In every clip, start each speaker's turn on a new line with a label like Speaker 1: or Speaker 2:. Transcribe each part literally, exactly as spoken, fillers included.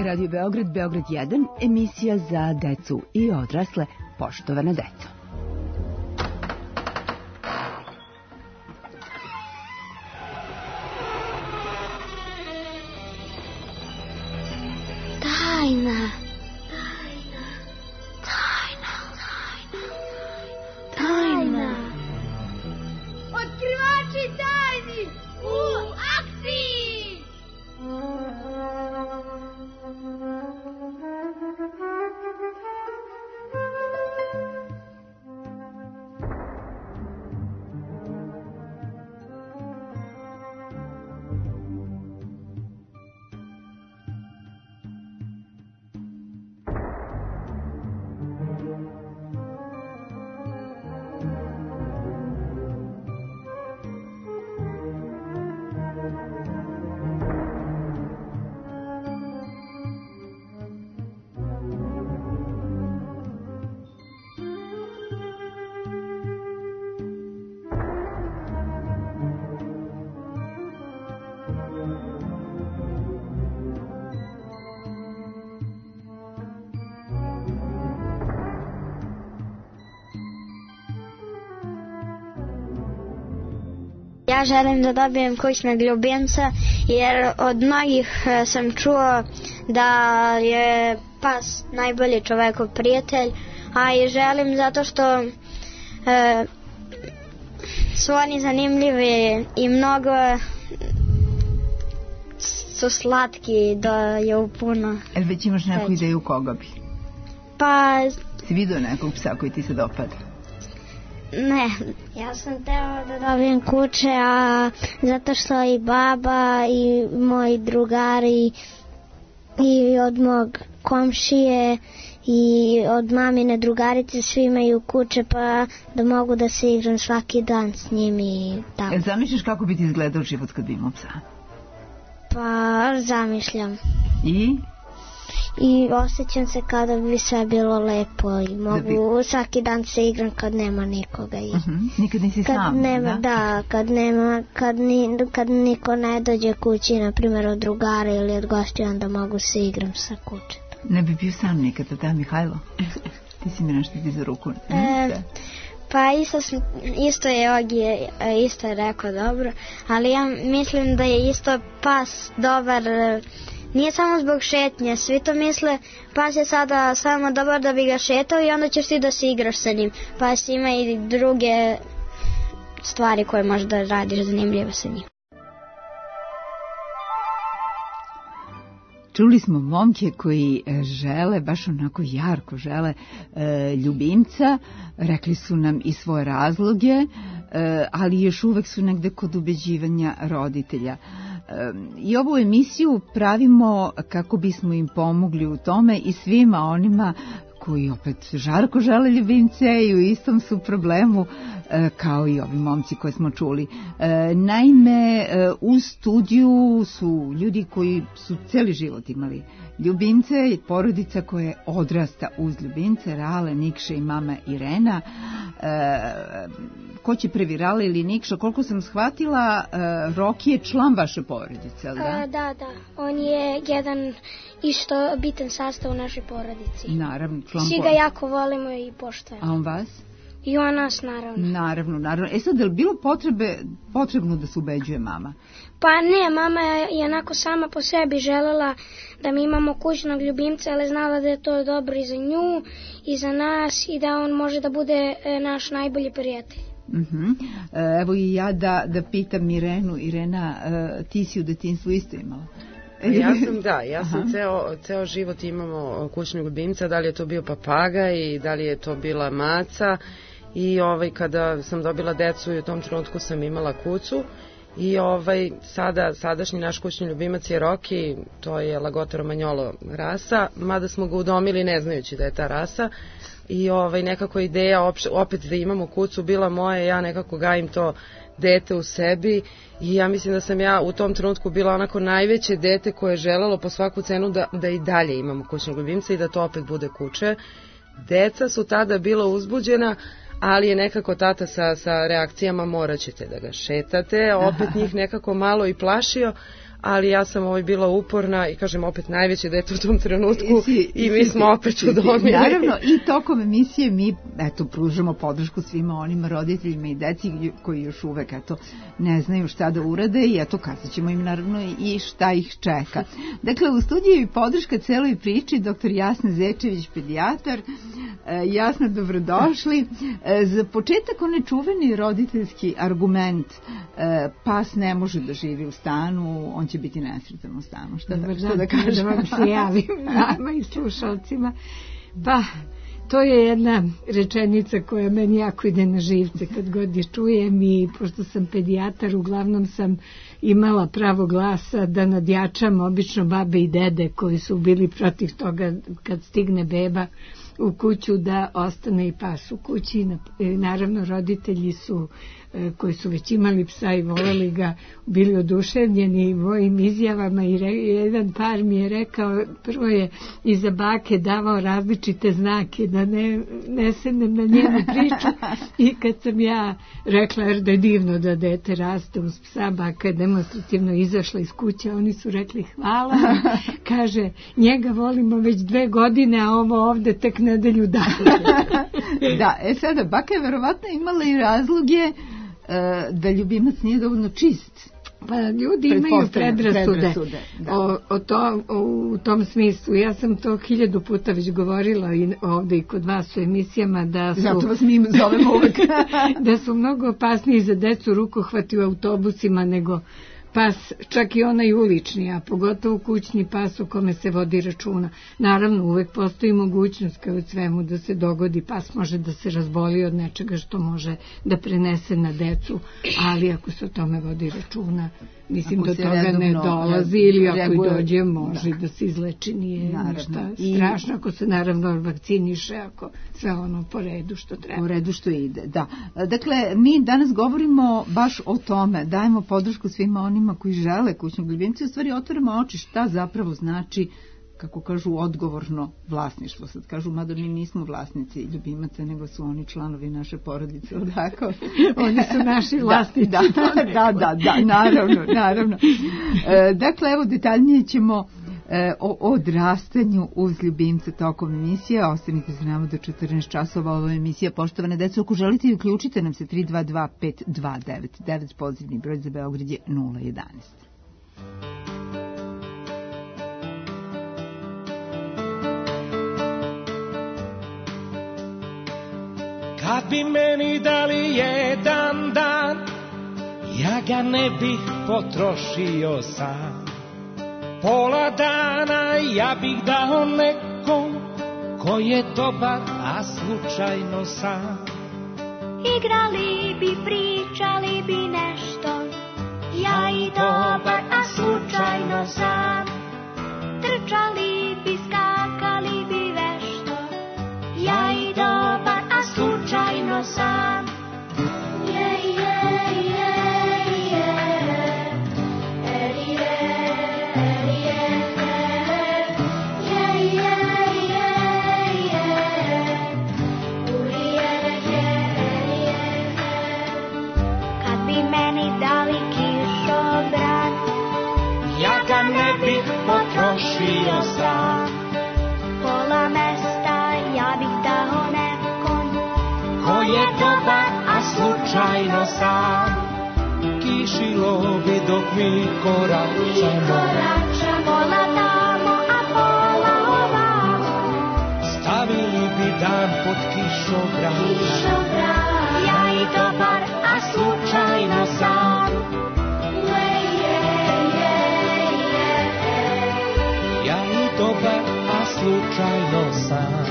Speaker 1: Radio Beograd, Beograd jedan, emisija za decu i odrasle, poštovana deco.
Speaker 2: Tajna.
Speaker 3: Ja želim da dobijem kućnog ljubimca jer od mnogih sam čuo da je pas najbolji čovekov prijatelj, a i želim zato što e, su oni zanimljivi i mnogo su slatki da je upuno.
Speaker 1: Jel već imaš neku ideju koga bi?
Speaker 3: Pa...
Speaker 1: Si vidio nekog psa koji ti se dopada?
Speaker 3: Ne, ja sam teo da dobijem kuće, a zato što i baba i moji drugari i od mog komšije i od mamine drugarice svi imaju kuće, pa da mogu da se igram svaki dan s njim i tako.
Speaker 1: Jel zamišljaš kako bi ti izgledao život kad bi imao psa?
Speaker 3: Pa zamišljam.
Speaker 1: I?
Speaker 3: I osjećam se kada bi sve bilo lepo i mogu bi... svaki dan se igram kad nema nikoga. I...
Speaker 1: Uh-huh. Nikad nisi
Speaker 3: kad
Speaker 1: sam,
Speaker 3: nema,
Speaker 1: da?
Speaker 3: Da, kad nema, kad, ni, kad niko ne dođe kući, na primjer od drugara ili od gošća, onda mogu se igram sa kuće.
Speaker 1: Ne bi bio sam nikada, da, Mihajlo? Ti si mi nešto ti za ruku.
Speaker 3: E, pa isto, isto je Ogi isto je rekao dobro, ali ja mislim da je isto pas dobar. Nije samo zbog šetnje, svi to misle, pas je sada samo dobar da bi ga šetao i onda ćeš ti da se igraš sa njim. Pas ima i druge stvari koje možeš da radiš zanimljivo sa njim.
Speaker 1: Čuli smo momke koji žele, baš onako jarko žele e, ljubimca, rekli su nam i svoje razloge, e, ali još uvek su negde kod ubeđivanja roditelja. I ovu emisiju pravimo kako bismo im pomogli u tome i svima onima koji opet žarko žele ljubimce i u istom su problemu kao i ovi momci koje smo čuli. Naime, u studiju su ljudi koji su cijeli život imali ljubimce, porodica koja odrasta uz ljubimce, Rale, Nikša i mama Irena. Ko će prvi, Rale ili Nikša? Koliko sam shvatila, Roki je član vaše porodice, ali da?
Speaker 4: A, da, da. On je jedan isto bitan sastav u našoj porodici.
Speaker 1: Naravno, član
Speaker 4: Svi ga
Speaker 1: porodice.
Speaker 4: Jako volimo i poštujemo.
Speaker 1: A on vas?
Speaker 4: I on nas, naravno.
Speaker 1: Naravno, naravno. E sad, je li bilo potrebe, potrebno da se ubeđuje mama?
Speaker 4: Pa ne, mama je onako sama po sebi želela da mi imamo kućnog ljubimca, ali znala da je to dobro i za nju i za nas i da on može da bude naš najbolji prijatelj.
Speaker 1: Uh-huh. Evo i ja da, da pitam Irenu. Irena, ti si u detinjstvu isto imala?
Speaker 5: Ja sam, da, ja sam ceo, ceo život imamo kućnog ljubimca, da li je to bio papagaj i da li je to bila maca i ovaj, kada sam dobila decu i u tom trenutku sam imala kucu i ovaj, sada, sadašnji naš kućni ljubimac je Roki, to je Lagota Romagnolo rasa, mada smo ga udomili ne znajući da je ta rasa i ovaj, nekako ideja opš, opet da imamo kucu bila moja, ja nekako gajim to dete u sebi i ja mislim da sam ja u tom trenutku bila onako najveće dete koje je želelo po svaku cenu da, da i dalje imamo kućnog ljubimca i da to opet bude kuće. Deca su tada bila uzbuđena, ali je nekako tata sa, sa reakcijama morat ćete da ga šetate, opet njih nekako malo i plašio, ali ja sam ovaj bila uporna i kažem opet najveće dete u tom trenutku si, i mi si, smo opet udomili.
Speaker 1: Naravno, i tokom emisije mi eto pružamo podršku svima onim roditeljima i deci koji još uvek eto ne znaju šta da urade i eto kazat ćemo im naravno i šta ih čeka. Dakle, u studiju i podrška celoj priči doktor Jasna Zečević, pedijatar. Jasna, dobrodošli. Za početak onaj čuveni roditeljski argument, pas ne može da živi u stanu, on će biti nesretan u stanu. Šta da, šta da kažem?
Speaker 2: Da vam se javim nama i slušalcima. Pa, to je jedna rečenica koja meni jako ide na živce kad god je čujem i pošto sam pedijatar, uglavnom sam imala pravo glasa da nadjačam obično babe i dede koji su bili protiv toga kad stigne beba u kuću da ostane i pas u kući. Naravno, roditelji su koji su već imali psa i voleli ga, bili oduševljeni mojim izjavama i re, jedan par mi je rekao, prvo je iza bake davao različite znake da ne, ne sednem na njenu priču i kad sam ja rekla jer da je divno da dete raste uz psa, baka je demonstrativno izašla iz kuće, oni su rekli hvala, kaže njega volimo već dve godine, a ovo ovde tek nedelju dana.
Speaker 1: Da, e sada, baka je verovatno imala i razloge da ljubimac nije dovoljno čist.
Speaker 2: Pa ljudi imaju predrasude, predrasude o, o to, o, u tom smislu. Ja sam to hiljadu puta već govorila i ovde i kod vas u emisijama da su,
Speaker 1: zato vas mi zovemo uvek.
Speaker 2: Da su mnogo opasniji za decu rukohvati u autobusima nego pas, čak i onaj ulični, a pogotovo kućni pas o kome se vodi računa. Naravno, uvek postoji mogućnost kao u svemu da se dogodi, pas može da se razboli od nečega što može da prenese na decu, ali ako se o tome vodi računa, mislim da toga redovno, ne dolazi ili ako i dođe može da, da se izleči, nije naravno ništa I, strašno ako se naravno vakciniše, ako sve ono po redu što treba.
Speaker 1: Po redu što ide, da. Dakle, mi danas govorimo baš o tome, dajemo podršku svima onima koji žele kućnog ljubimca, u stvari otvaramo oči šta zapravo znači, kako kažu, odgovorno vlasništvo. Sad kažu, mada mi nismo vlasnici ljubimaca, nego su oni članovi naše porodice, odako.
Speaker 2: Oni su naši vlasnici.
Speaker 1: Da, da, da, da, da, naravno, naravno. E, dakle, evo, detaljnije ćemo e, o odrastanju uz ljubimca tokom emisije. Ostanite za nama do četrnaest časova. Ovo je emisija Poštovane deco. Ako želite i uključite nam se tri dva dva pet dva devet devet, pozivni broj za Beograd je nula jedanaest.
Speaker 6: Kad bi meni dali jedan dan, ja ga ne bih potrošio sam. Pola dana ja bih dao nekom ko je dobar, a slučajno sam.
Speaker 7: Igrali bi, pričali bi nešto, ja i dobar, a slučajno sam. Trčali bi, skakali bi vešto, ja i dobar, a slučajno sam. Je, je, je, je, eri, je, eri, je, je, je, je, je, uri, je, je, eri, je. Kad bi meni dali kišobran,
Speaker 6: ja ga ne bih potrošio sam.
Speaker 7: Pola mesta ja bih dao nekom
Speaker 6: ko je dobar, a slučajno sam. Kišilo bi dok mi koračamo,
Speaker 7: koračamo, pola tamo, a pola ovamo.
Speaker 6: Stavili bi dan pod kišobran,
Speaker 7: kišobran, ja i dobar, a slučajno sam. Je, je, je, je,
Speaker 6: ja i dobar, a slučajno sam.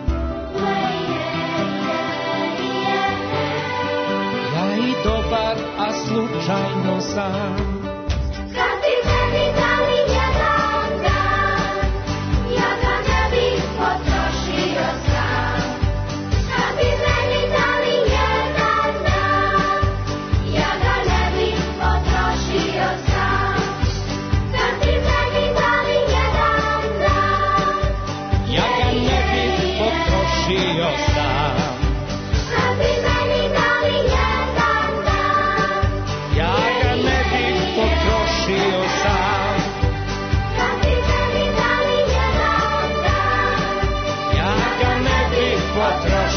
Speaker 6: Ja i dobar, a slučajno sam.
Speaker 7: Kad bi meni dali jedan dan, ja ga ne bih potrošio sam. Kad bi meni dali jedan dan, ja ga ne bih potrošio sam. Kad bi meni dali jedan dan,
Speaker 6: ja ga ne bih potrošio sam.
Speaker 7: Kad bi meni dali jedan dan,
Speaker 6: ja ga ne bih potrošio sam.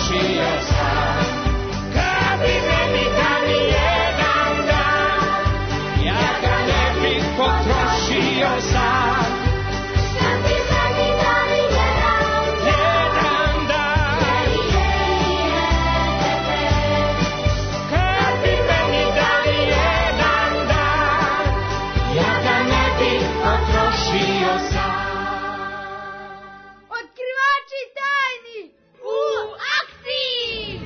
Speaker 6: potrošio sam. Kad bi meni dali jedan dan, ja ga ne bih potrošio sam.
Speaker 7: Kad bi meni dali jedan
Speaker 6: Jedan dan, kad bi meni dali jedan dan, ja ga ne bih potrošio sam.
Speaker 7: Otkrivači tajni u akciji!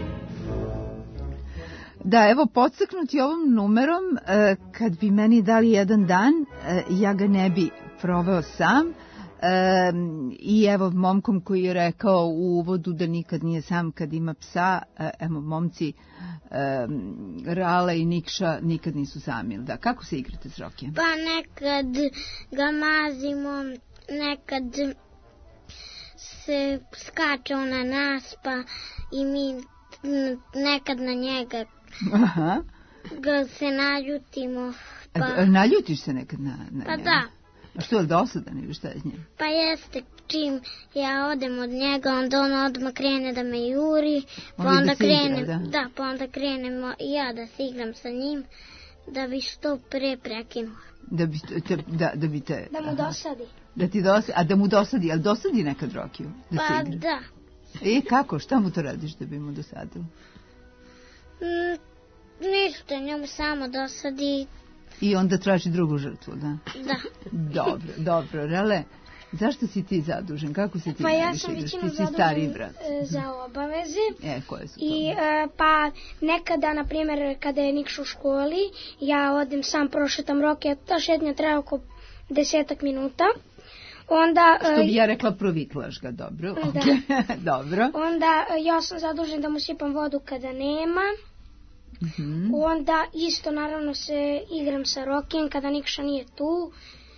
Speaker 1: Da, evo, podstaknuti ovom numerom, e, kad bi meni dali jedan dan, e, ja ga ne bi proveo sam. E, I evo, momkom koji je rekao u uvodu da nikad nije sam kad ima psa, e, evo, momci e, Rale i Nikša nikad nisu sami. Da, kako se igrate s Rokijem?
Speaker 4: Pa nekad ga mazimo, nekad se skače on na nas, pa i mi n- nekad na njega
Speaker 1: Aha.
Speaker 4: ga se naljutimo.
Speaker 1: Pa...
Speaker 4: Pa,
Speaker 1: Naljutiš se nekad na, na
Speaker 4: pa
Speaker 1: njega?
Speaker 4: da,
Speaker 1: A što je dosadan ili šta je s njim?
Speaker 4: pa jeste čim ja odem od njega, onda on odmah krene da me juri, pa
Speaker 1: Voli da
Speaker 4: onda
Speaker 1: se igra,
Speaker 4: krenem,
Speaker 1: da?
Speaker 4: da, pa onda krenem i ja da se igram sa njim, da bi što pre prekinuo.
Speaker 1: Da bi te, da, da bi te...
Speaker 4: Da mu
Speaker 1: aha.
Speaker 4: dosadi.
Speaker 1: Da ti dosadi, a da mu dosadi, ali dosadi nekad Rokiju da
Speaker 4: Pa
Speaker 1: se igra?
Speaker 4: da.
Speaker 1: E, kako? Šta mu to radiš da bi mu dosadilo?
Speaker 4: Mm, ništa, njemu samo dosadi,
Speaker 1: I onda traži drugu žrtvu, da?
Speaker 4: da.
Speaker 1: Dobro, dobro. Rele, zašto si ti zadužen? Kako se ti
Speaker 4: Pa ja
Speaker 1: najviše
Speaker 4: sam
Speaker 1: igraš?
Speaker 4: većinu
Speaker 1: Ti si stariji
Speaker 4: zadužen
Speaker 1: brat.
Speaker 4: e, za obaveze.
Speaker 1: E, koje su to?
Speaker 4: I e, pa nekada, na primjer, kada je Nikša u školi, ja odem sam prošetam Rokija, ta šetnja traja oko desetak minuta. Onda, e,
Speaker 1: Što bi ja rekla, provitlaš ga, dobro.
Speaker 4: Da.
Speaker 1: okej, dobro.
Speaker 4: onda e, ja sam zadužen da mu sipam vodu kada nema.
Speaker 1: Mhm.
Speaker 4: Onda isto naravno se igram sa Rokijem kada Nikša nije tu.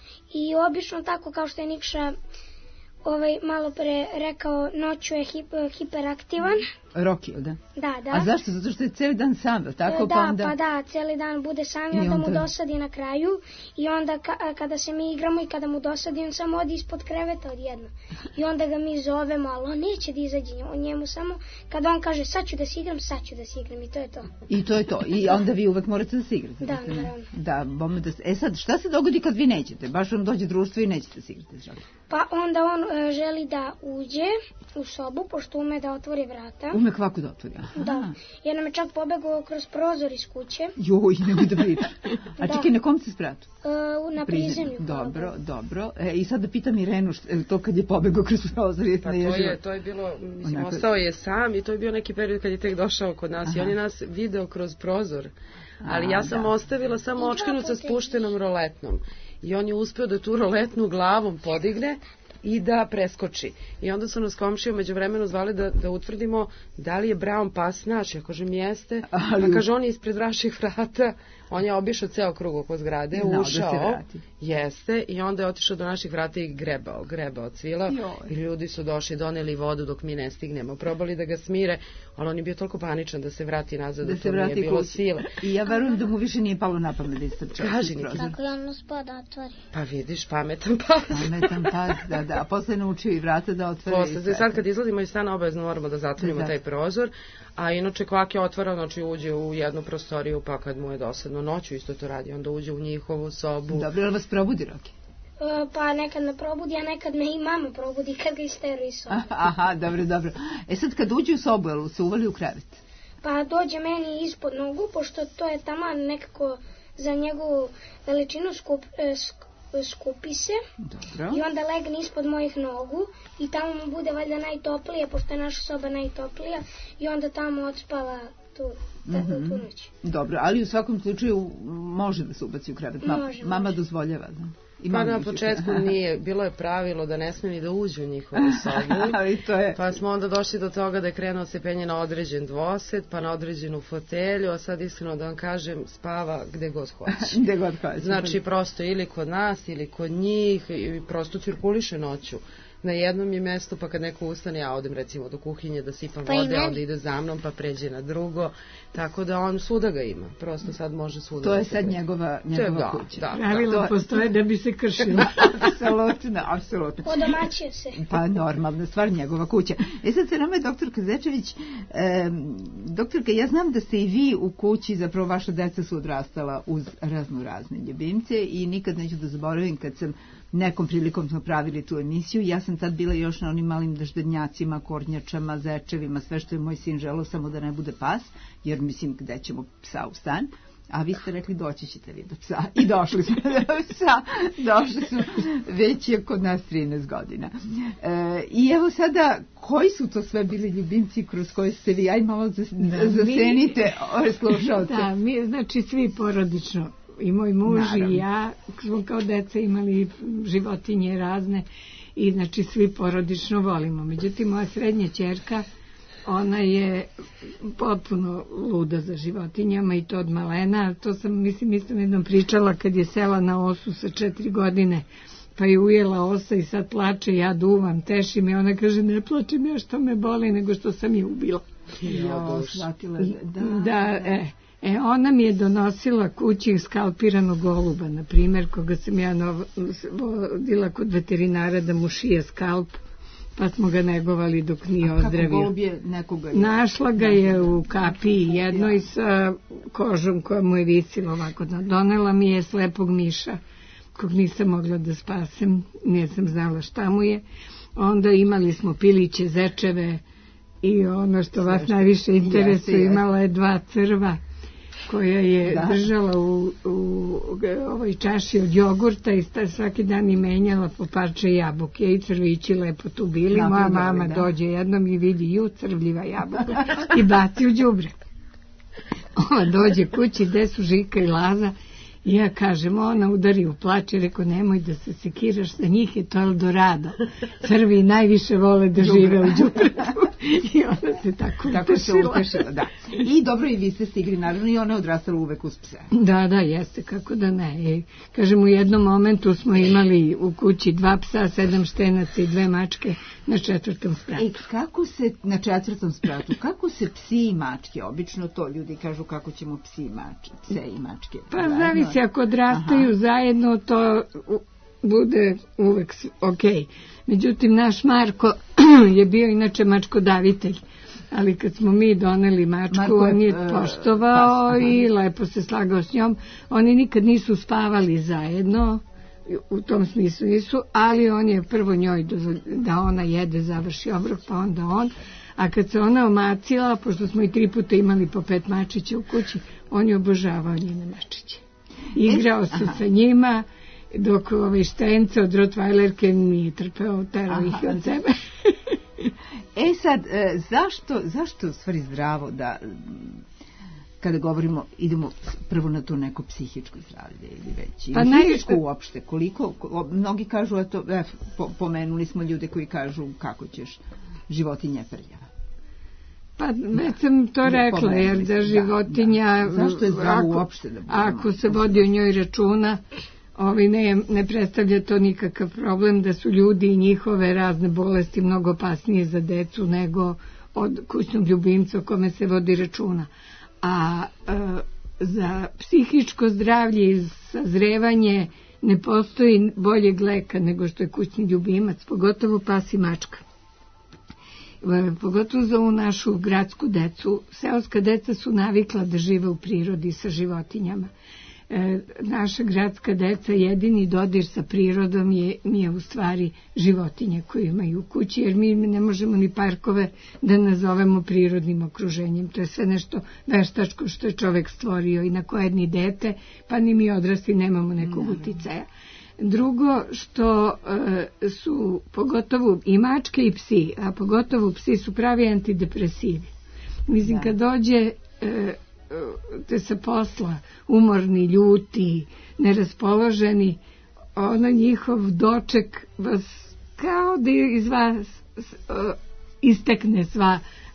Speaker 4: I obično tako kao što je Nikša ovaj, malo pre rekao, noću je hip, hiperaktivan.
Speaker 1: Rokiju, da?
Speaker 4: Da, da.
Speaker 1: A zašto? Zato što je cijeli dan sam, tako?
Speaker 4: E, da,
Speaker 1: pa onda...
Speaker 4: pa da, cijeli dan bude sam i
Speaker 1: I
Speaker 4: onda mu
Speaker 1: onda-
Speaker 4: dosadi na kraju. I onda ka- kada se mi igramo i kada mu dosadi, on samo odi ispod kreveta odjedno. I onda ga mi zovemo, ali on neće da izađe, on njemu samo, kada on kaže sad ću da se igram, sad ću da se igram i to je to.
Speaker 1: I to je to. I onda vi uvek morate da se igrate.
Speaker 4: Da,
Speaker 1: se ne-
Speaker 4: naravno.
Speaker 1: Da, bome da se... E sad, šta se dogodi kad vi nećete? Baš vam dođe društvo i nećete se igrati s Rokijom?
Speaker 4: Pa onda on e, želi da uđe u sobu, pošto ume da otvori vrata.
Speaker 1: Ume kvako da otvori. Aha.
Speaker 4: Da, jer nam je čak pobegao kroz prozor iz kuće,
Speaker 1: Joj, nemoj da pričam. A
Speaker 4: Da.
Speaker 1: čekaj, na kom si spratu?
Speaker 4: e, na prizemlju.
Speaker 1: Dobro, dobro. E, I sad da pitam Irenu, šta, e, to kad je pobegao kroz prozor, je
Speaker 5: Pa to
Speaker 1: naježila.
Speaker 5: je, to je bilo, mislim,
Speaker 1: Onako-
Speaker 5: ostao je sam i to je bio neki period kad je tek došao kod nas i
Speaker 1: Aha.
Speaker 5: on je nas video kroz prozor. Ali ja sam
Speaker 1: da.
Speaker 5: ostavila samo
Speaker 4: I
Speaker 5: očkinu
Speaker 4: dva
Speaker 5: sa
Speaker 4: puta
Speaker 5: spuštenom roletnom. I on je uspeo da tu roletnu glavom podigne i da preskoči. I onda su nas komšije umeđu vremenu zvali da, da utvrdimo da li je Brown pas naš. Ja kažem jeste.
Speaker 1: Ali-
Speaker 5: Pa kaže on je ispred vaših vrata. On je obišao ceo krug oko zgrade,
Speaker 1: Znao da se
Speaker 5: ušao.
Speaker 1: vrati.
Speaker 5: Jeste. I onda je otišao do naših vrata i grebao, grebao cvila.
Speaker 1: Joj.
Speaker 5: I ljudi su došli, doneli vodu dok mi ne stignemo. Probali da ga smire, ali on je bio toliko paničan da se vrati nazad, da,
Speaker 1: Da se
Speaker 5: to nije
Speaker 1: vrati
Speaker 5: bilo
Speaker 1: kući.
Speaker 5: sile.
Speaker 1: I ja verujem da mu više nije palo na pamet da istrča.
Speaker 5: Kaži,
Speaker 1: kroz
Speaker 5: Niki.
Speaker 1: prozor.
Speaker 4: Kako je on uspao da otvori?
Speaker 5: Pa vidiš, pametan pas.
Speaker 1: Pametan pas, da, da. A posle je naučio i vrata da otvore.
Speaker 5: Posle,
Speaker 1: i sve.
Speaker 5: sad kad izlazimo iz stana obavezno moramo da zatvorimo
Speaker 1: Da.
Speaker 5: taj prozor, a inače kvak je otvara, znači uđe u jednu prostoriju, pa kad mu je dosadno noću isto to radi, onda uđe u njihovu sobu.
Speaker 1: Dobro, jel vas probudi, Roki?
Speaker 4: E, pa nekad me probudi, a nekad me i mama probudi kad ga isteru iz sobe.
Speaker 1: Aha, dobro, dobro. E sad kad uđe u sobu, jel se uvali u krevet?
Speaker 4: Pa dođe meni ispod nogu, pošto to je taman nekako za njegovu veličinu skup, e, sk- skupi se.
Speaker 1: Dobro.
Speaker 4: I onda legne ispod mojih nogu i tamo mu bude valjda najtoplije, pošto je naša soba najtoplija. I onda tamo odspava tu, ta,
Speaker 1: Mhm.
Speaker 4: tu noć.
Speaker 1: Dobro, ali u svakom slučaju može da se ubaci u krevet. Ma,
Speaker 4: Može,
Speaker 1: mama
Speaker 4: može.
Speaker 1: dozvoljava, da. I
Speaker 5: Pa
Speaker 1: mama
Speaker 5: na
Speaker 1: uđe.
Speaker 5: početku nije, bilo je pravilo da ne smije ni da uđu u njihovu sobu.
Speaker 1: Ali to je...
Speaker 5: Pa smo onda došli do toga da je krenuo se penje na određen dvoset, pa na određenu fotelju, a sad iskreno da vam kažem, spava gde god hoće.
Speaker 1: Gde god hoće.
Speaker 5: Znači prosto ili kod nas ili kod njih i prosto cirkuliše noću. na jednom je mestu, pa kad neko ustane, ja odem recimo do kuhinje da sipam
Speaker 3: Pa i
Speaker 5: vode,
Speaker 3: meni.
Speaker 5: onda ide za mnom, pa pređe na drugo, tako da on svuda ga ima, prosto sad može svuda.
Speaker 1: To
Speaker 5: da
Speaker 1: je
Speaker 5: se
Speaker 1: sad
Speaker 5: pređe.
Speaker 1: njegova,
Speaker 5: To je-
Speaker 1: njegova
Speaker 5: da,
Speaker 1: kuća.
Speaker 5: da,
Speaker 2: Pravila
Speaker 1: da.
Speaker 2: postoje da bi se kršila.
Speaker 1: Apsolutno, apsolutno.
Speaker 4: Odomaćio se.
Speaker 1: Pa normalna stvar, njegova kuća. E sad se nama je doktorka Zečević, e, doktorka, ja znam da ste i vi u kući, zapravo vaša deca su odrastala uz razno razne ljubimce i nikad neću da zaboravim kad sam nekom prilikom smo pravili tu emisiju, ja sam tad bila još na onim malim daždevnjacima, kornjačama, zečevima, sve što je moj sin želeo, samo da ne bude pas, jer mislim gde ćemo psa u stan. A vi ste rekli doći ćete vi do psa. I došli smo do psa. Došli smo, već je kod nas trinaest godina. E, I evo sada, koji su to sve bili ljubimci kroz koje ste vi, aj malo zas,
Speaker 2: Da,
Speaker 1: zasenite ove slušalce.
Speaker 2: Da, mi znači svi porodično, i moj muž
Speaker 1: Naravno.
Speaker 2: i ja, smo kao deca imali životinje razne i znači svi porodično volimo. Međutim, moja srednja ćerka, ona je potpuno luda za životinjama i to od malena. To sam, mislim, isto jednom pričala kad je sela na osu sa četiri godine, pa je ujela osa i sad plače, ja duvam, tešim i ona kaže ne plačem ja što me boli, nego što sam je ubila.
Speaker 1: Jo, shvatila, da,
Speaker 2: Da, e, e, ona mi je donosila kući skalpiranog goluba, na primjer, koga sam ja nov, vodila kod veterinara da mu šije skalp, pa smo ga negovali dok nije
Speaker 1: A kako
Speaker 2: ozdravio.
Speaker 1: golub je nekoga je?
Speaker 2: Našla ga je u kapiji jednoj sa kožom koja mu je visila ovako. Donela mi je slepog miša, kog nisam mogla da spasem, nisam znala šta mu je. Onda imali smo piliće, zečeve i ono što vas
Speaker 1: Sve što-
Speaker 2: najviše interesuje,
Speaker 1: Jeste, jeste.
Speaker 2: imala je dva crva koja je
Speaker 1: Da.
Speaker 2: držala u, u ovoj čaši od jogurta i sta- svaki dan i menjala po parče jabuke i crvići lepo tu bili. Moja
Speaker 1: Napredovali,
Speaker 2: mama
Speaker 1: da.
Speaker 2: dođe jednom i vidi ju crvljiva jabuka i baci u đubre. Ona dođe kući gde su Žika i Laza i ja kažem, ona udari u plač i reko nemoj da se sekiraš, za njih je to Eldorado. Crvi najviše vole da žive u đubretu. I ona se tako
Speaker 1: Tako se
Speaker 2: utešila.
Speaker 1: utešila, da. I dobro, i vi ste stigli, naravno, i ona je odrastala uvek uz pse.
Speaker 2: Da, da, jeste, kako da ne. I, kažem, u jednom momentu smo imali u kući dva psa, sedam štenaca i dve mačke na četvrtom spratu.
Speaker 1: E, kako se, na četvrtom spratu, kako se psi i mačke, obično to ljudi kažu kako ćemo psi i mačke, pse i mačke.
Speaker 2: Pa
Speaker 1: zajedno.
Speaker 2: zavisi, ako odrastaju
Speaker 1: Aha.
Speaker 2: zajedno, to u- bude uvek s- okej. Međutim, naš Marko je bio inače mačkodavitelj. Ali kad smo mi doneli mačku,
Speaker 1: Marko je,
Speaker 2: on je
Speaker 1: e,
Speaker 2: poštovao
Speaker 1: pas, aha.
Speaker 2: i lepo se slagao s njom. Oni nikad nisu spavali zajedno, u tom smislu nisu, ali on je prvo njoj dozvol- da ona jede, završi obrok, pa onda on. A kad se ona omacila, pošto smo i tri puta imali po pet mačića u kući, on je obožavao njene mačiće. Igrao se
Speaker 1: aha.
Speaker 2: sa njima, dok ovaj Štence od Rottweilerke nije trpeo, terao ih
Speaker 1: Aha.
Speaker 2: od sebe.
Speaker 1: E sad, e, zašto, zašto je u stvari zdravo da, m, kada govorimo, idemo prvo na to neko psihičko zdravlje ili već,
Speaker 2: Pa
Speaker 1: ili
Speaker 2: naj-
Speaker 1: fizičko uopšte, koliko, ko- mnogi kažu, eto, e, po, pomenuli smo ljude koji kažu kako ćeš, životinja je prljava.
Speaker 2: Pa već sam to
Speaker 1: Da,
Speaker 2: rekla,
Speaker 1: pomenuli
Speaker 2: jer
Speaker 1: ste,
Speaker 2: da
Speaker 1: da,
Speaker 2: životinja,
Speaker 1: da. Zašto je zdravo
Speaker 2: ako,
Speaker 1: uopšte da budemo?
Speaker 2: ako se vodi o njoj računa, ovi ne, ne predstavlja to nikakav problem da su ljudi i njihove razne bolesti mnogo opasnije za decu nego od kućnog ljubimca o kome se vodi računa. A e, za psihičko zdravlje i sazrevanje ne postoji boljeg leka nego što je kućni ljubimac, pogotovo pas i mačka. E, Pogotovo za ovu našu gradsku decu. Seoska deca su navikla da žive u prirodi sa životinjama. E, naša gradska deca jedini dodir sa prirodom je, je u stvari životinje koje imaju u kući, jer mi ne možemo ni parkove da nazovemo prirodnim okruženjem. To je sve nešto veštačko što je čovek stvorio i na koje ni dete, pa ni mi odrasli nemamo nekog uticaja. Drugo, što e, su pogotovo i mačke i psi, a pogotovo psi su pravi antidepresivi. Mislim,
Speaker 1: Da.
Speaker 2: kad dođe e, te sa posla, umorni, ljuti, neraspoloženi, ono njihov doček vas kao da iz vas s- e, istekne sva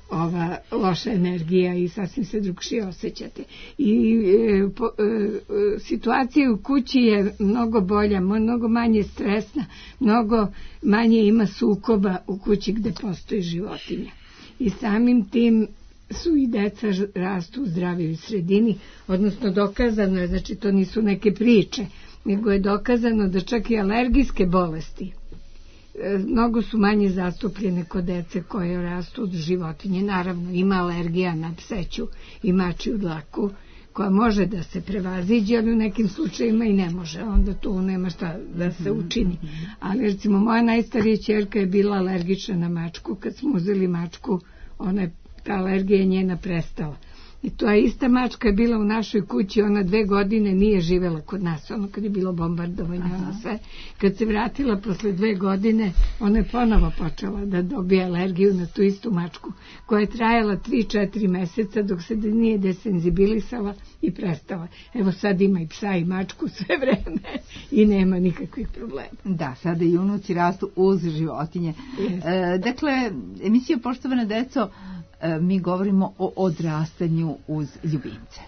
Speaker 2: ova loša energija i sasvim se drugčije osjećate. I e, po, e, situacija u kući je mnogo bolja, mnogo manje stresna, mnogo manje ima sukoba u kući gde postoji životinja. I samim tim su i deca rastu u zdravijoj sredini, odnosno dokazano je, znači to nisu neke priče, nego je dokazano da čak i alergijske bolesti mnogo su manje zastupljene kod dece koje rastu od životinje. Naravno, ima alergija na pseću i mačiju dlaku, koja može da se prevaziđe, ali u nekim slučajima i ne može. Onda tu nema šta da se učini. Ali recimo, moja najstarija ćerka je bila alergična na mačku. Kad smo uzeli mačku, ona je, ta alergija je njena prestala. I to je ista mačka je bila u našoj kući, ona dve godine nije živela kod nas, ono kad je bilo bombardovanje, ono sve. Kad se vratila posle dve godine, ona je ponovo počela da dobije alergiju na tu istu mačku, koja je trajala tri četiri meseca dok se nije desenzibilisala i prestala. Evo sad ima i psa i mačku sve vreme i nema nikakvih problema.
Speaker 1: Da, sada i unuci rastu uz životinje. E, dakle, emisija Poštovana deco, mi govorimo o odrastanju uz ljubimce.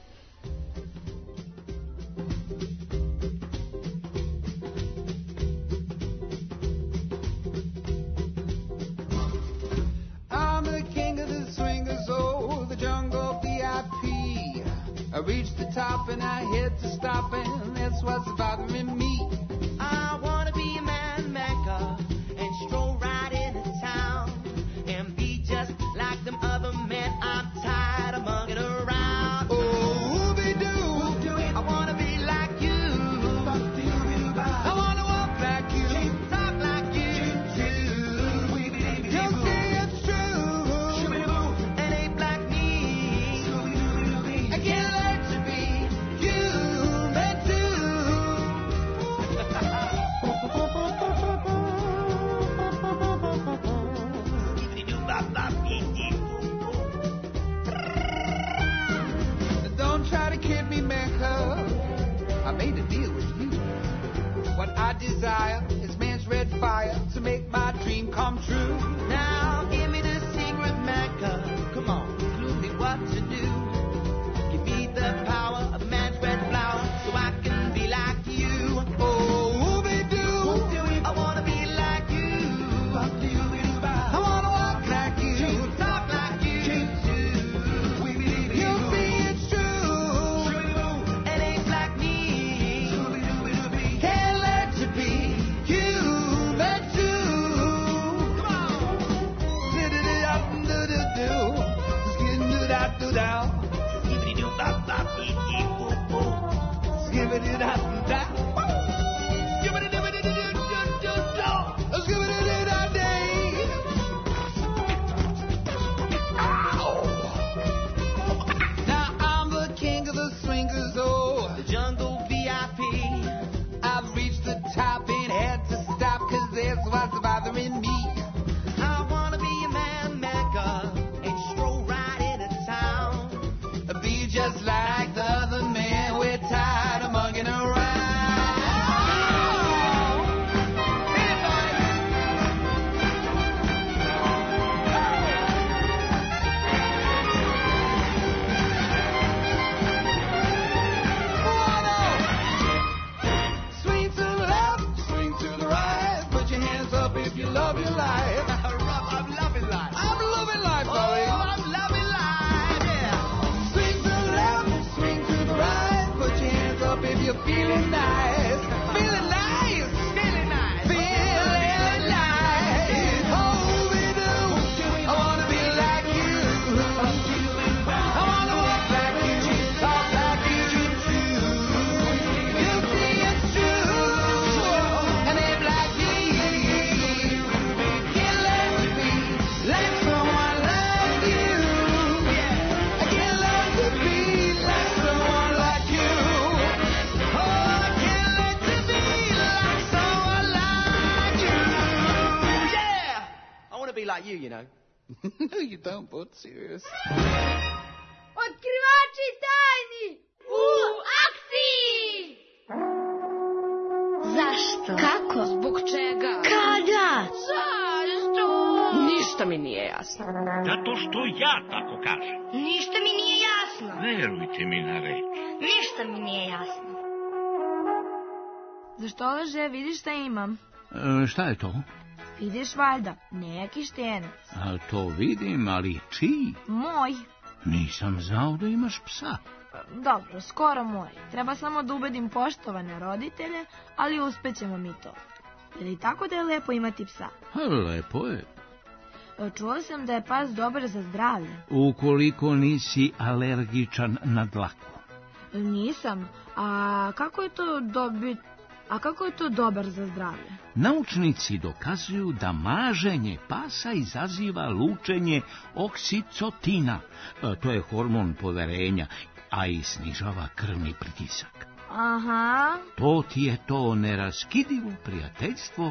Speaker 8: I'm the king of the swingers, oh, the jungle V I P. I reached the top and I hit to stop, and that's what's bothering me. I wanna be a man maker and stroll right into town and be just like them other men. I'm tired of mugging around. Oh, whoopie-doo, I wanna be like you. I wanna walk like you, talk like you too. You'll see it's true. It ain't like me. I can't let you be human too. Don't try to kid me, man, 'cause I made a deal with you. What I desire is man's red fire to make my dream come true. Now give me the secret, man, 'cause come on, clue me what to do. Give me the power of man's red flower so I can be like you. Oh, whoopie-doo, I wanna be like you. I wanna walk like you, talk like you too. You'll see it's true. It ain't like me. Can't let you be human too. Come on. Do-do-do-do-do-do-do. Skid-do-da-do-da. Skibidi-doo-bop-bop-dee-dee-boo-boo. Skibidi-da-do-da. Skibidi-doo-doo-doo-doo-doo-doo. Skibidi-doo-da-day. Now I'm the king of the swingers, oh, the jungle V I P. I've reached the top and had to stop, 'cause that's what's bothering me. I wanna be a man maker and stroll right into town. Be just like the other men, we're tired of mugging around. Swing to the left, swing to the right. Put your hands up if you love your life. I'm loving life. I'm loving life, buddy. Oh, I'm loving life, yeah. Swing to the left, swing to the right. Put your hands up if you're feeling nice. Feeling nice. Feeling nice. Feeling nice. Oh, we do. I wanna be like you. I wanna walk like you, talk like you too. You see it's true. And ain't like me. Can't let you be like someone like you. I can't let you be like someone like you. Oh, I can't let you be like someone like you. Yeah, I want to be like you, you know. No, you don't, bud. Serious.
Speaker 7: Otkrivači tajni u akciji!
Speaker 3: Zašto? Kako?
Speaker 7: Zbog čega?
Speaker 3: Kada?
Speaker 7: Zašto?
Speaker 3: Ništa
Speaker 9: Ništa mi nije jasno.
Speaker 10: Zato što ja tako kažem.
Speaker 11: Ništa mi nije jasno.
Speaker 10: Verujte mi na reč.
Speaker 11: Ništa mi nije jasno.
Speaker 12: Zašto laže, vidiš šta imam?
Speaker 10: E, šta je to?
Speaker 12: Vidiš valjda, neki štenac.
Speaker 10: A to vidim, ali čiji?
Speaker 12: Moj.
Speaker 10: Nisam znao da imaš psa.
Speaker 12: Dobro, skoro moj. Treba samo da ubedim poštovane roditelje, ali uspećemo mi to. Je li tako da je lepo imati psa?
Speaker 10: Lepo je.
Speaker 12: Čuo sam da je pas dobar za zdravlje.
Speaker 10: Ukoliko nisi alergičan na dlaku.
Speaker 12: Nisam. A kako je to dobiti... A kako je to dobar za zdravlje?
Speaker 10: Naučnici dokazuju da maženje pasa izaziva lučenje oksitotina. E, to je hormon poverenja, a i snižava krvni pritisak.
Speaker 12: Aha.
Speaker 10: To ti je to neraskidivo prijateljstvo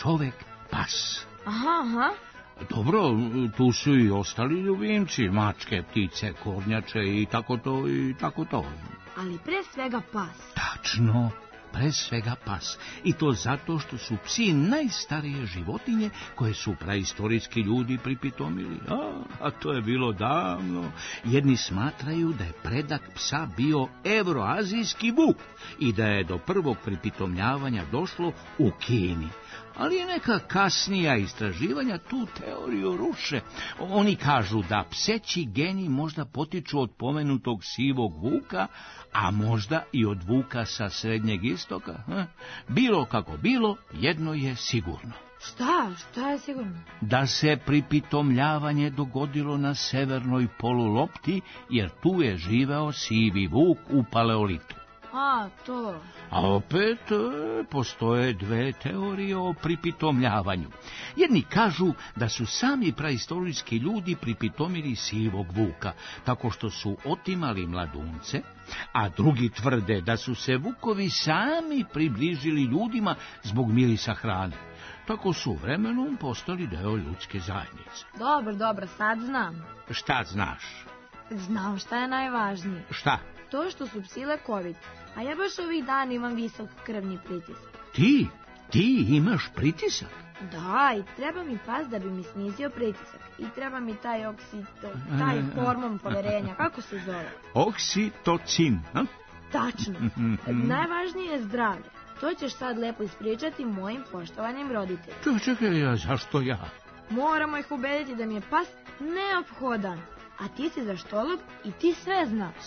Speaker 10: čovek-pas.
Speaker 12: Aha, aha.
Speaker 10: Dobro, tu su i ostali ljubimci, mačke, ptice, kornjače i tako to i tako to.
Speaker 12: Ali pre svega pas.
Speaker 10: Tačno. Pre svega pas. I to zato što su psi najstarije životinje koje su praistorijski ljudi pripitomili. A, a to je bilo davno. Jedni smatraju da je predak psa bio evroazijski vuk i da je do prvog pripitomljavanja došlo u Kini. Ali je neka kasnija istraživanja tu teoriju ruše. Oni kažu da pseći geni možda potiču od pomenutog sivog vuka, a možda i od vuka sa Srednjeg istoka. Bilo kako bilo, jedno je sigurno.
Speaker 12: Šta? Šta je sigurno?
Speaker 10: Da se pripitomljavanje dogodilo na severnoj polulopti, jer tu je živeo sivi vuk u paleolitu.
Speaker 12: A, to.
Speaker 10: A opet postoje dve teorije o pripitomljavanju. Jedni kažu da su sami praistorijski ljudi pripitomili sivog vuka, tako što su otimali mladunce, a drugi tvrde da su se vukovi sami približili ljudima zbog mirisa hrane. Tako su vremenom postali deo ljudske zajednice.
Speaker 12: Dobro, dobro, sad znam.
Speaker 10: Šta znaš?
Speaker 12: Znam šta je najvažnije.
Speaker 10: Šta?
Speaker 12: To što su psi lekoviti, a ja baš ovih dana imam visok krvni pritisak.
Speaker 10: Ti? Ti imaš pritisak?
Speaker 12: Da, i treba mi pas da bi mi snizio pritisak. I treba mi taj oksito, taj hormon poverenja, kako se zove?
Speaker 10: Oksitocin, a?
Speaker 12: Tačno. Najvažnije je zdravlje. To ćeš sad lepo ispričati mojim poštovanim roditeljima.
Speaker 10: Čekaj, čekaj, ja, zašto ja?
Speaker 12: Moramo ih ubediti da mi je pas neophodan. A ti si zaštolog i ti sve znaš.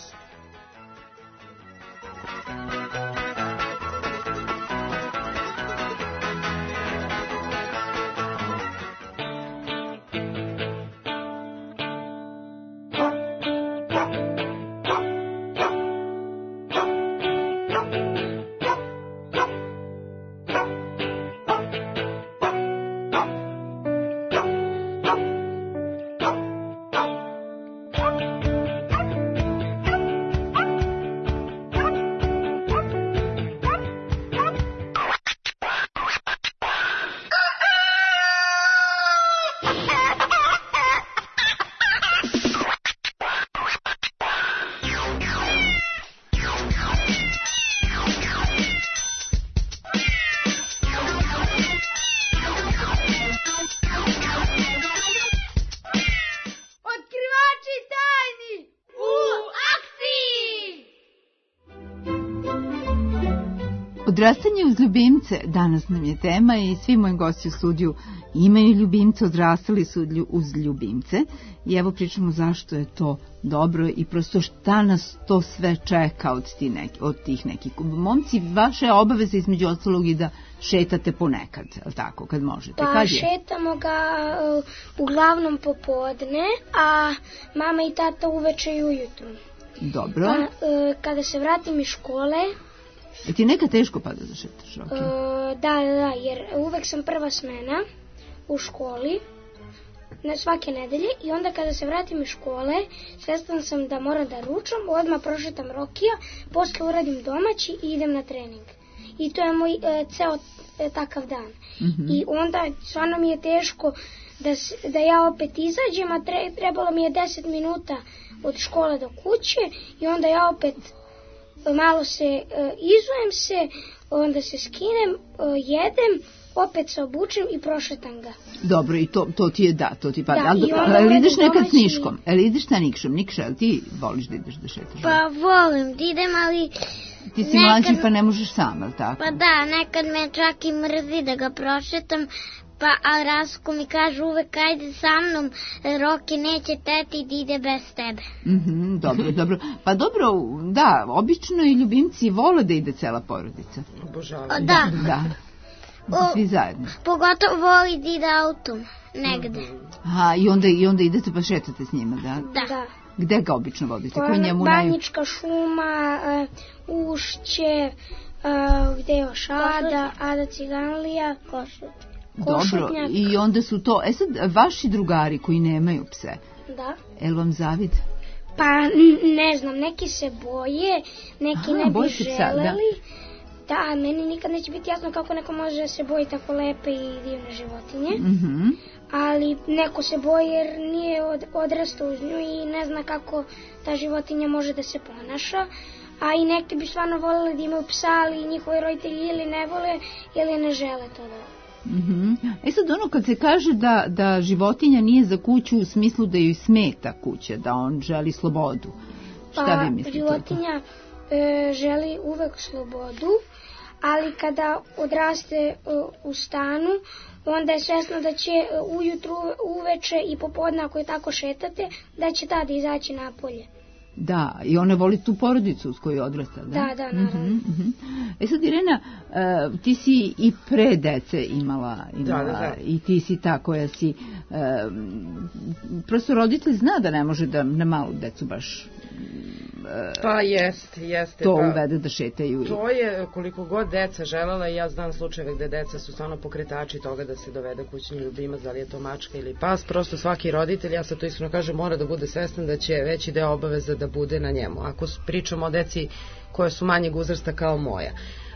Speaker 1: Odrastanje uz ljubimce danas nam je tema i svi moji gosti u studiju imaju ljubimce, odrastali su uz ljubimce i evo pričamo zašto je to dobro i prosto šta nas to sve čeka od, ti neki, od tih nekih. Momci, vaše obaveze između ostalog i da šetate ponekad, je li tako, kad možete?
Speaker 4: Pa
Speaker 1: kad je?
Speaker 4: Šetamo ga uh, uglavnom popodne, a mama i tata uveče i ujutru.
Speaker 1: Dobro.
Speaker 4: Pa, uh, kada se vratim iz škole...
Speaker 1: E ti neka teško pada da šetaš? Okay.
Speaker 4: Uh, da, da, da, jer uvek sam prva smena u školi, na svake nedelje, i onda kada se vratim iz škole, svestan sam da moram da ručam, odmah prošetam Rokija, posle uradim domaći i idem na trening. I to je moj e, ceo e, takav dan. Mm-hmm. I onda stvarno mi je teško da, da ja opet izađem, a tre, trebalo mi je deset minuta od škole do kuće i onda ja opet malo se e, izujem se, onda se skinem, e, jedem, opet se obučem i prošetam ga.
Speaker 1: Dobro, i to, to ti je da, to ti pada.
Speaker 4: Da,
Speaker 1: Ali,
Speaker 4: i onda
Speaker 1: ali
Speaker 4: uredem
Speaker 1: ideš nekad
Speaker 4: domaći-
Speaker 1: s Niškom, ali ideš sa Nikšom. Nikša, ali ti voliš da ideš da šetaš?
Speaker 3: Pa volim da idem, ali
Speaker 1: Ti si
Speaker 3: nekad-
Speaker 1: mlađi pa ne možeš sam, ali tako?
Speaker 3: pa da, nekad me čak i mrzi da ga prošetam, pa a Rasko mi kaže uvek ajde sa mnom, Roki neće teti da ide bez tebe.
Speaker 1: Mhm, dobro, dobro. Pa dobro, da, obično i ljubimci vole da ide cela porodica.
Speaker 5: Obožavam.
Speaker 3: O, da,
Speaker 1: Da,
Speaker 3: O,
Speaker 1: svi zajedno.
Speaker 3: pogotovo voli da ide autom negde.
Speaker 1: Aha, i onda, i onda idete pa šetate s njima, da?
Speaker 3: Da.
Speaker 4: Da.
Speaker 1: Gde ga obično vodite? Ko je
Speaker 4: Ona
Speaker 1: njemu naj...
Speaker 4: Banjička šuma, e, Ušće, e, gde je još Ada, Ada Ciganlija,
Speaker 1: Dobro,
Speaker 4: Košutnjak.
Speaker 1: i onda su to... E sad, vaši drugari koji nemaju pse,
Speaker 4: Da.
Speaker 1: el vam zavid?
Speaker 4: Pa n- ne znam, neki se boje, neki
Speaker 1: Aha,
Speaker 4: ne bi
Speaker 1: boje se psa, da.
Speaker 4: želeli. Da, meni nikad neće biti jasno kako neko može da se boji tako lepe i divne životinje.
Speaker 1: Mhm.
Speaker 4: Ali neko se boji jer nije od, odrastao uz nju i ne zna kako ta životinja može da se ponaša. A i neki bi stvarno voljeli da imaju psa, ali njihovi roditelji ili ne vole ili ne žele to da.
Speaker 1: Mhm. E sad ono kad se kaže da, da životinja nije za kuću u smislu da joj smeta kuća, da on želi slobodu. Šta
Speaker 4: Pa
Speaker 1: vi mislite? o tome?
Speaker 4: životinja e, želi uvek slobodu, ali kada odraste e, u stanu, onda je svesno da će e, ujutru, uveče i popodne, ako je tako šetate, da će tada izaći napolje.
Speaker 1: Da, i ona voli tu porodicu s kojoj je odrastala, da?
Speaker 4: Da, da, naravno.
Speaker 1: Mhm, mhm. E sad, Irena, e, ti si i pre dece imala, imala
Speaker 5: Da, da, da.
Speaker 1: i ti si ta koja si, e, prosto roditelj zna da ne može da na malu decu baš
Speaker 5: Pa jest, jeste.
Speaker 1: to
Speaker 5: pa,
Speaker 1: uvede da šetaju. i-
Speaker 5: To je koliko god deca želela i ja znam slučajeve gde deca su stvarno pokretači toga da se dovede kućni ljubimac, da li je to mačka ili pas, prosto svaki roditelj, ja sad to iskreno kažem, mora da bude svestan da će veći deo obaveza da bude na njemu. Ako s- pričamo o deci koje su manjeg uzrasta kao moja,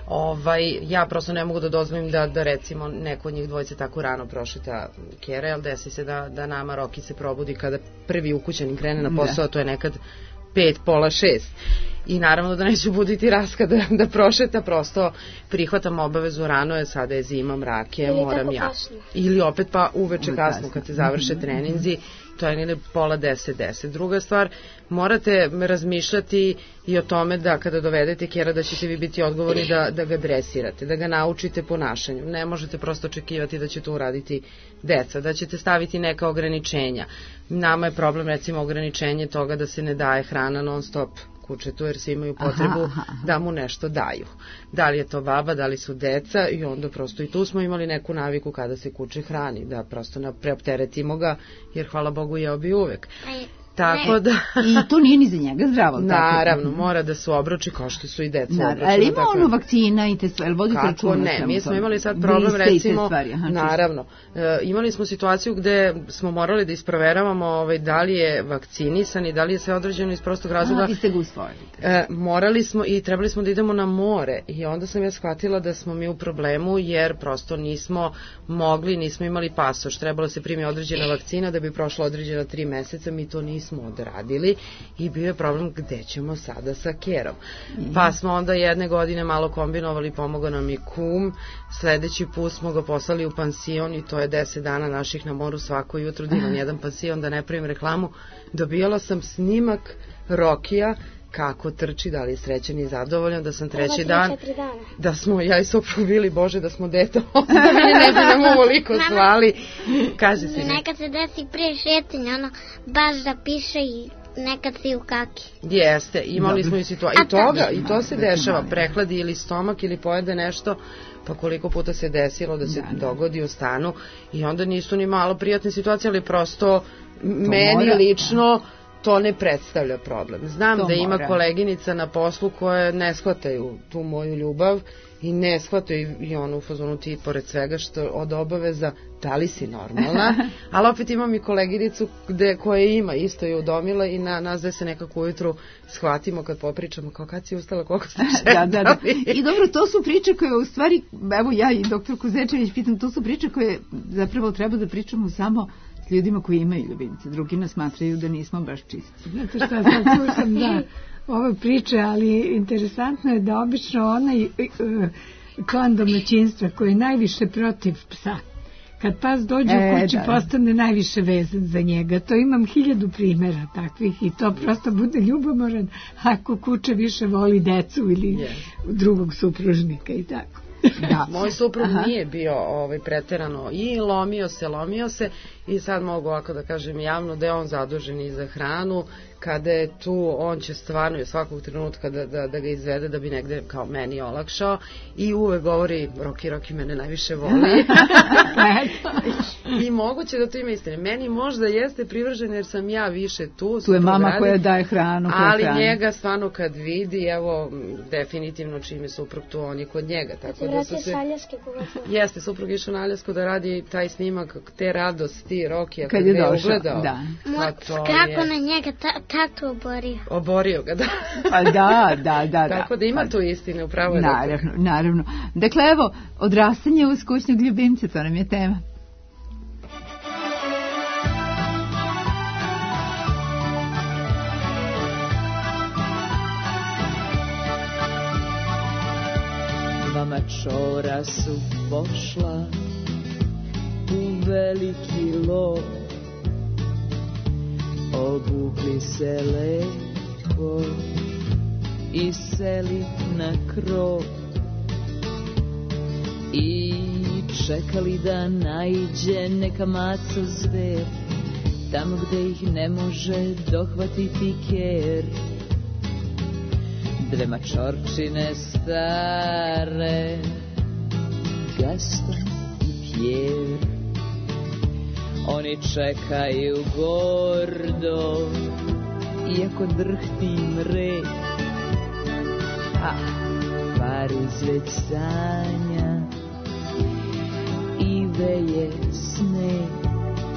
Speaker 5: ovaj, ja prosto ne mogu da dozvolim da, da recimo neko od njih dvojice tako rano prošeta kjera, jer desi se da, da nama Roki se probudi kada prvi ukućanin krene na posao, a to je nekad pet, pola šest. I naravno da neću buditi Raska da, da prošeta, prosto prihvatam obavezu, rano je, sada je zima, mrak je,
Speaker 4: Ili
Speaker 5: moram
Speaker 4: tako
Speaker 5: ja.
Speaker 4: kasno.
Speaker 5: Ili opet pa uveče
Speaker 1: Uvek
Speaker 5: kasno
Speaker 1: kasno.
Speaker 5: kad se završe treninzi, to je ili pola deset, deset. Druga stvar, morate razmišljati i o tome da kada dovedete kjera da ćete vi biti odgovorni da, da ga dresirate, da ga naučite ponašanju. Ne možete prosto očekivati da će to uraditi deca, da ćete staviti neka ograničenja. Nama je problem recimo ograničenje toga da se ne daje hrana non stop kućetu jer svi imaju potrebu
Speaker 1: Aha, aha, aha.
Speaker 5: da mu nešto daju. Da li je to baba, da li su deca i onda prosto i tu smo imali neku naviku kada se kuće hrani, da prosto ne preopteretimo ga jer hvala Bogu jeo bi uvek.
Speaker 3: Aj,
Speaker 5: Tako da...
Speaker 1: I to nije ni za njega zdravo. tako?
Speaker 5: Naravno, mora da su obroči kao što su i deca
Speaker 1: Naravno,
Speaker 5: obročena.
Speaker 1: ali ima
Speaker 5: tako
Speaker 1: ono
Speaker 5: da-
Speaker 1: vakcina i te sve, ali vodite
Speaker 5: Kako
Speaker 1: računa o
Speaker 5: ne,
Speaker 1: svemu
Speaker 5: mi smo
Speaker 1: tome?
Speaker 5: imali sad problem
Speaker 1: Gliste i te
Speaker 5: recimo,
Speaker 1: stvari, aha, čisto.
Speaker 5: naravno, e, imali smo situaciju gde smo morali da isproveravamo ovaj, da li je vakcinisan i da li je sve određeno iz prostog razloga.
Speaker 1: Aha, vi ste ga usvojili.
Speaker 5: E, morali smo i trebali smo da idemo na more i onda sam ja shvatila da smo mi u problemu jer prosto nismo mogli, nismo imali pasoš, trebalo se primi određena vakcina da bi prošlo određena tri meseca, mi to nismo odradili i bio je problem gde ćemo sada sa kerom. Pa smo onda jedne godine malo kombinovali, pomogao nam i kum, sledeći put smo ga poslali u pansion i to je deset dana naših na moru svako jutro, da imam jedan pansion, da ne pravim reklamu, dobijala sam snimak Rokija kako trči, da li je srećan i zadovoljan, da sam treći dan, da smo ja i soprug bili, Bože, da smo dete, da mene ne bi nam ovoliko slali. Kaže si mi.
Speaker 3: Nekad se desi prije šetanja, ono, baš da piše i nekad si u kaki.
Speaker 5: Jeste, imali smo i situaciju,
Speaker 3: A
Speaker 5: i toga,
Speaker 3: to-
Speaker 5: i to se dešava, prehladi ili stomak ili pojede nešto, pa koliko puta se desilo da se dogodi u stanu i onda nisu ni malo prijatne situacije, ali prosto meni
Speaker 1: mora,
Speaker 5: lično to ne predstavlja problem. Znam
Speaker 1: To
Speaker 5: da ima
Speaker 1: mora.
Speaker 5: koleginica na poslu koje ne shvataju tu moju ljubav i ne shvataju i ono u fazonu ti pored svega što od obaveza da li si normalna, ali opet imam i koleginicu gde, koje ima isto je udomila i na nas da se nekako ujutru shvatimo kad popričamo kao kad si ustala, koliko ste
Speaker 1: Da, da, da.
Speaker 5: šetali.
Speaker 1: I dobro, to su priče koje u stvari, evo ja i doktor Kuzečević pitam, to su priče koje zapravo treba da pričamo samo s ljudima koji imaju ljubimce. Drugi nas smatraju da nismo baš čisti.
Speaker 2: Znate šta, sad slušam, da, ove priče, ali interesantno je da obično onaj, e, klan domaćinstva koji je najviše protiv psa. Kad pas dođe
Speaker 1: E,
Speaker 2: u kući,
Speaker 1: da.
Speaker 2: postane najviše vezan za njega. To imam hiljadu primjera takvih i to prosto bude ljubomoran ako kuće više voli decu ili
Speaker 5: Yes.
Speaker 2: drugog supružnika i tako.
Speaker 1: Da.
Speaker 5: Moj suprug
Speaker 1: Aha.
Speaker 5: nije bio ovaj, preterano i lomio se, lomio se i sad mogu ovako da kažem javno da je on zadužen i za hranu. Kada je tu, on će stvarno i svakog trenutka da, da, da ga izvede da bi negde kao meni olakšao i uvek govori Roki, Roki mene najviše voli. I moguće da to ima istine. Meni možda jeste privržen jer sam ja više tu.
Speaker 1: Tu je mama
Speaker 5: radi,
Speaker 1: koja daje hranu. Koja
Speaker 5: ali
Speaker 1: hrani.
Speaker 5: njega stvarno kad vidi, evo, definitivno čim je suprug tu, on je kod njega. Tako da su se...
Speaker 4: Aljaske pogotovo.
Speaker 5: Jeste, suprug išao na Aljasku da radi taj snimak, te radosti Rokija
Speaker 1: Kad
Speaker 5: kad
Speaker 1: je
Speaker 5: ga je
Speaker 1: došao,
Speaker 5: ugledao.
Speaker 1: da.
Speaker 5: Pa to
Speaker 4: Kako
Speaker 5: je...
Speaker 4: na njega ta, tatu oborio.
Speaker 5: Oborio ga, da.
Speaker 1: Pa da, da, da.
Speaker 5: Tako da ima tu istine, upravo je.
Speaker 1: Naravno, naravno. Dakle, evo, odrastanje uz kućnog ljubimca, to nam je tema.
Speaker 9: Dva mačora su pošla u veliki lov, obukli se lepo i seli na krov i čekali da naiđe neka maco zver, tamo gde ih ne može dohvatiti ker. Dve mačorčine stare, Gaston i Pierre, oni čekaju gordo, iako drhti mre. A Pariz već sanja i veje sneg.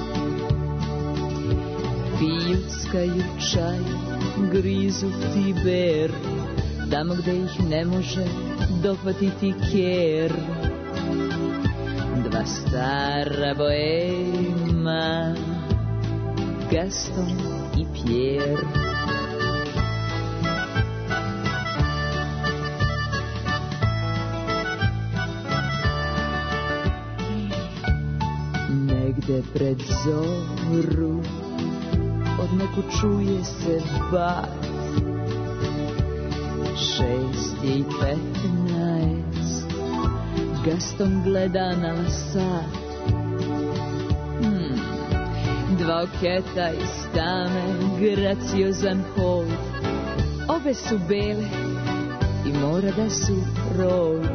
Speaker 9: Pijuckaju čaj, grizu Tiber, tamo gde ih ne može dohvatiti ker. Dva stara boema, Gaston i Pierre. Negde pred zoru od neku čuje se bat. Šest je i petnaest, Gaston gleda na sat. Hmm. Dva oketa iz tame, graciozan hod, obe su bele i mora da su rod.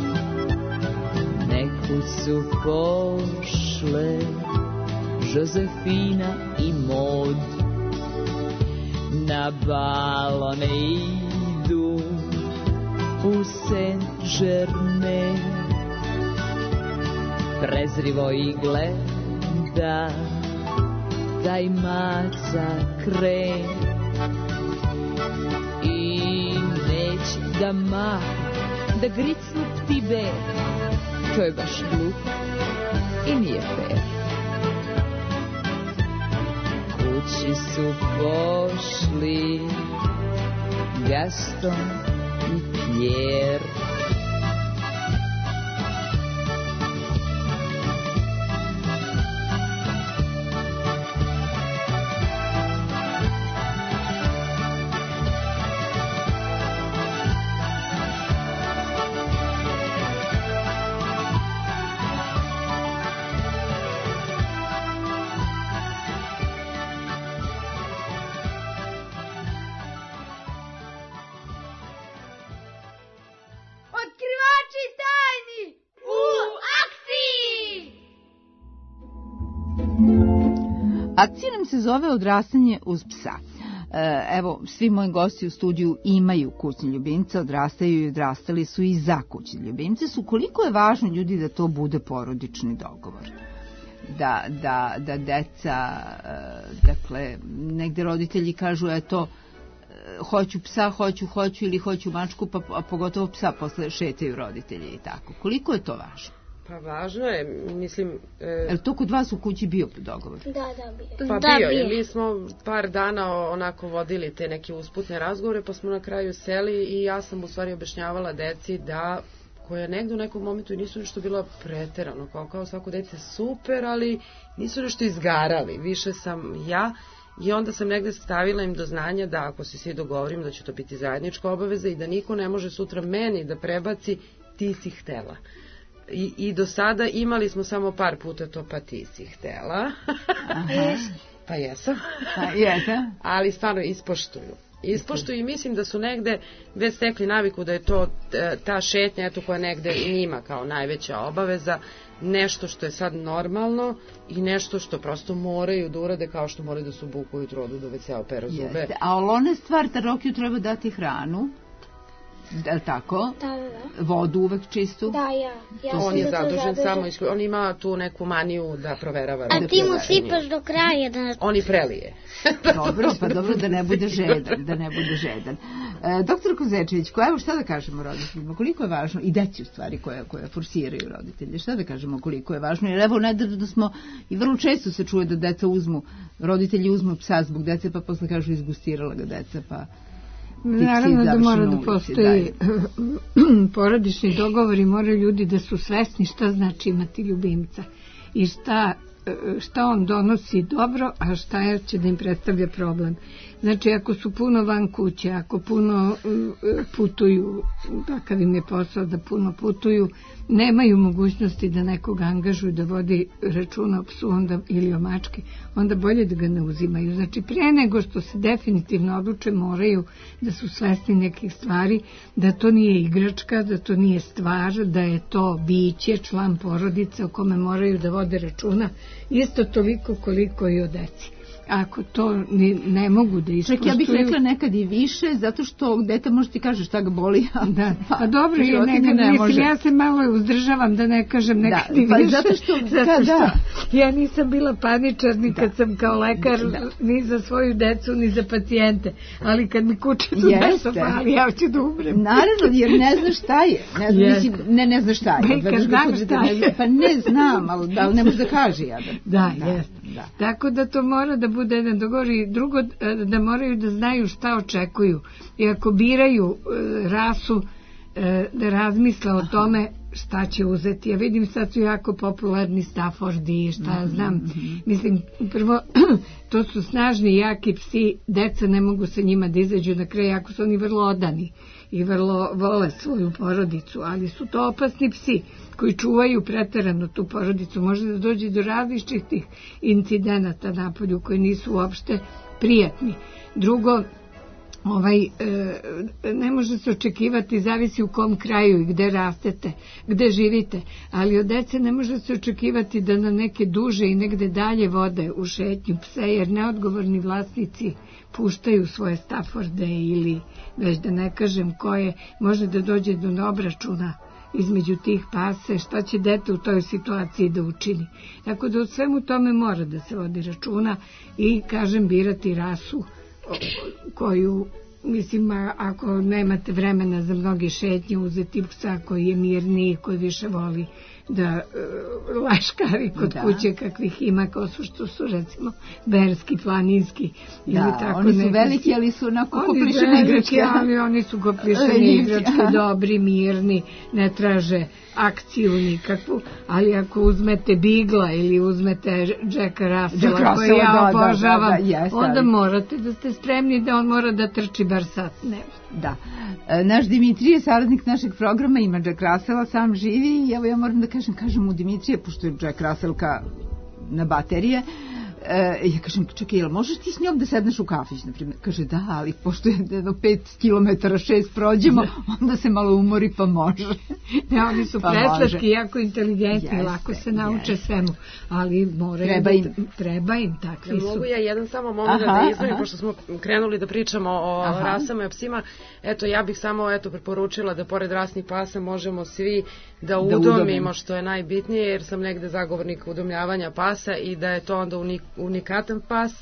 Speaker 9: Nekud su pošle Josefina i Mod, na balone idu u Saint-Germain. Prezrivo i gleda taj maca kren i neće da mah, da gricnu ptibe. To je baš glupo i nije fair. Kući su pošli Gaston i Pierre.
Speaker 1: Akcija nam se zove odrastanje uz psa. Evo, svi moji gosti u studiju imaju kućne ljubimce, odrastaju i odrastali su i za kućne ljubimce. Su koliko je važno, ljudi, da to bude porodični dogovor. Da, da, da deca, dakle, negde roditelji kažu, eto, hoću psa, hoću, hoću ili hoću mačku, pa a pogotovo psa posle šetaju roditelji i tako. Koliko je to važno?
Speaker 5: Pa važno je, mislim... E...
Speaker 1: Je li to kod vas u kući bio dogovor?
Speaker 4: Da, da, bio.
Speaker 5: Pa
Speaker 4: da,
Speaker 5: bio, jer mi smo par dana onako vodili te neke usputne razgovore, pa smo na kraju seli i ja sam u stvari objašnjavala deci da koja negde u nekom momentu i nisu nešto bila preterano, kao, kao svako dete super, ali nisu nešto izgarali, više sam ja. I onda sam negde stavila im do znanja da ako se svi dogovorim da će to biti zajednička obaveza i da niko ne može sutra meni da prebaci ti si htela. I, i do sada imali smo samo par puta to pa ti si htela.
Speaker 1: Aha.
Speaker 5: Pa jesam.
Speaker 1: Pa jesam.
Speaker 5: Ali stvarno ispoštuju. Ispoštuju i mislim da su negde već stekli naviku da je to ta šetnja eto koja negde i njima kao najveća obaveza, nešto što je sad normalno i nešto što prosto moraju da urade kao što moraju da se obuku ujutro, odu do ve cea, operu zube.
Speaker 1: Jeste. A Olone stvar, Tarokiju treba dati hranu. Da li tako?
Speaker 4: Da, da, da.
Speaker 1: Vodu uvek čistu?
Speaker 4: Da, ja. ja
Speaker 5: on je zadužen samo, iskru... on ima tu neku maniju da proverava.
Speaker 3: A ti mu sipaš do kraja da...
Speaker 5: On i prelije.
Speaker 1: Dobro, pa dobro da ne bude žedan, da ne bude žedan. E, doktor Kozečević, ko, evo šta da kažemo roditeljima, koliko je važno, i deci u stvari koje, koje forsiraju roditelje, šta da kažemo koliko je važno, jer evo nedavno da smo, i vrlo često se čuje da deca uzmu, roditelji uzmu psa zbog dece, pa posle kažu izgustirala ga deca, pa...
Speaker 2: Naravno da mora da postoji porodični dogovor i moraju ljudi da su svesni šta znači imati ljubimca i šta, šta on donosi dobro, a šta će da im predstavlja problem. Znači, ako su puno van kuće, ako puno putuju, takav im je posao da puno putuju, nemaju mogućnosti da nekog angažuju da vodi računa o psu onda, ili o mački, onda bolje da ga ne uzimaju. Znači, prije nego što se definitivno odluče, moraju da su svesni nekih stvari, da to nije igračka, da to nije stvar, da je to biće, član porodice o kome moraju da vode računa, isto toliko koliko i o deci. Ako to ne, ne mogu da ispoštuju...
Speaker 1: Čak ja bih rekla nekad i više, zato što dete može ti kaže šta ga boli.
Speaker 2: Da, pa dobro, je, nekad, ne mislim, ja se malo uzdržavam da ne kažem nekad
Speaker 1: da,
Speaker 2: i
Speaker 1: pa
Speaker 2: više.
Speaker 1: Zato što,
Speaker 2: zato što
Speaker 1: da.
Speaker 2: ja nisam bila paničar ni kad
Speaker 1: da.
Speaker 2: sam kao lekar, da. Ni za svoju decu, ni za pacijente. Ali kad mi kuće su nešto pali, ja ću da umrem.
Speaker 1: Naravno, jer ne znaš šta je. Ne, znam, mislim, ne, ne znaš šta je.
Speaker 2: Kad znam šta je.
Speaker 1: Pa ne znam, ali da, ne može da kaže jadan.
Speaker 2: Da, da, jeste. Da. Tako da to mora da bude jedan dogovor i drugo da moraju da znaju šta očekuju. I ako biraju e, rasu, e, da razmisle o tome šta će uzeti. Ja vidim sad su jako popularni Staffordi i šta mm-hmm. znam. Mislim, prvo, to su snažni, jaki psi, deca ne mogu sa njima da izađu na kraj, ako su oni vrlo odani i vrlo vole svoju porodicu, ali su to opasni psi koji čuvaju preterano tu porodicu. Može da dođe do različitih incidenata napolju koji nisu uopšte prijatni. Drugo, ovaj, e, ne može se očekivati, zavisi u kom kraju i gde rastete, gde živite, ali od dece ne može se očekivati da na neke duže i negde dalje vode u šetnju pse, jer neodgovorni vlasnici puštaju svoje Stafforde ili već da ne kažem koje, može da dođe do neobračuna između tih pase, šta će dete u toj situaciji da učini. Tako da od svemu tome mora da se vodi računa i, kažem, birati rasu koju, mislim, ako nemate vremena za mnoge šetnje, uzeti psa koji je mirniji, koji više voli da uh, laškari kod da. Kuće kakvih ima, kao su što su recimo berski, planinski ili
Speaker 1: da,
Speaker 2: tako
Speaker 1: oni su
Speaker 2: neki,
Speaker 1: veliki, ali su onako koplišene
Speaker 2: veliki,
Speaker 1: igračke,
Speaker 2: ali oni su koplišene igračke, dobri, mirni, ne traže akciju nikakvu, ali ako uzmete Bigla ili uzmete Jacka Russella koji ja obožavam, da, da, da, yes, onda morate da ste spremni da on mora da trči bar sat dnevno.
Speaker 1: Da. E, naš Dimitrije, saradnik našeg programa, ima Jack Russella, sam živi i evo ja moram da kažem, kažem mu Dimitrije, pošto je Jack Russell ka na baterije, e, ja kažem, čekaj, jel možeš ti s njom da sedneš u kafić, na primjer? Kaže, da, ali pošto je jedno pet kilometara, šest prođemo, onda se malo umori pa može.
Speaker 2: Ne, oni su pa preslatki, jako inteligentni, jeste, lako se nauče jeste. Svemu, ali moraju treba im, da, treba im takvi
Speaker 5: ja,
Speaker 2: su.
Speaker 5: Mogu ja jedan samo moment aha, da izvojim, pošto smo krenuli da pričamo o aha. rasama i o psima, eto, ja bih samo eto, preporučila da pored rasnih pasa možemo svi da udomimo, što je najbitnije, jer sam negde zagovornik udomljavanja pasa i da je to onda unik, unikatan pas,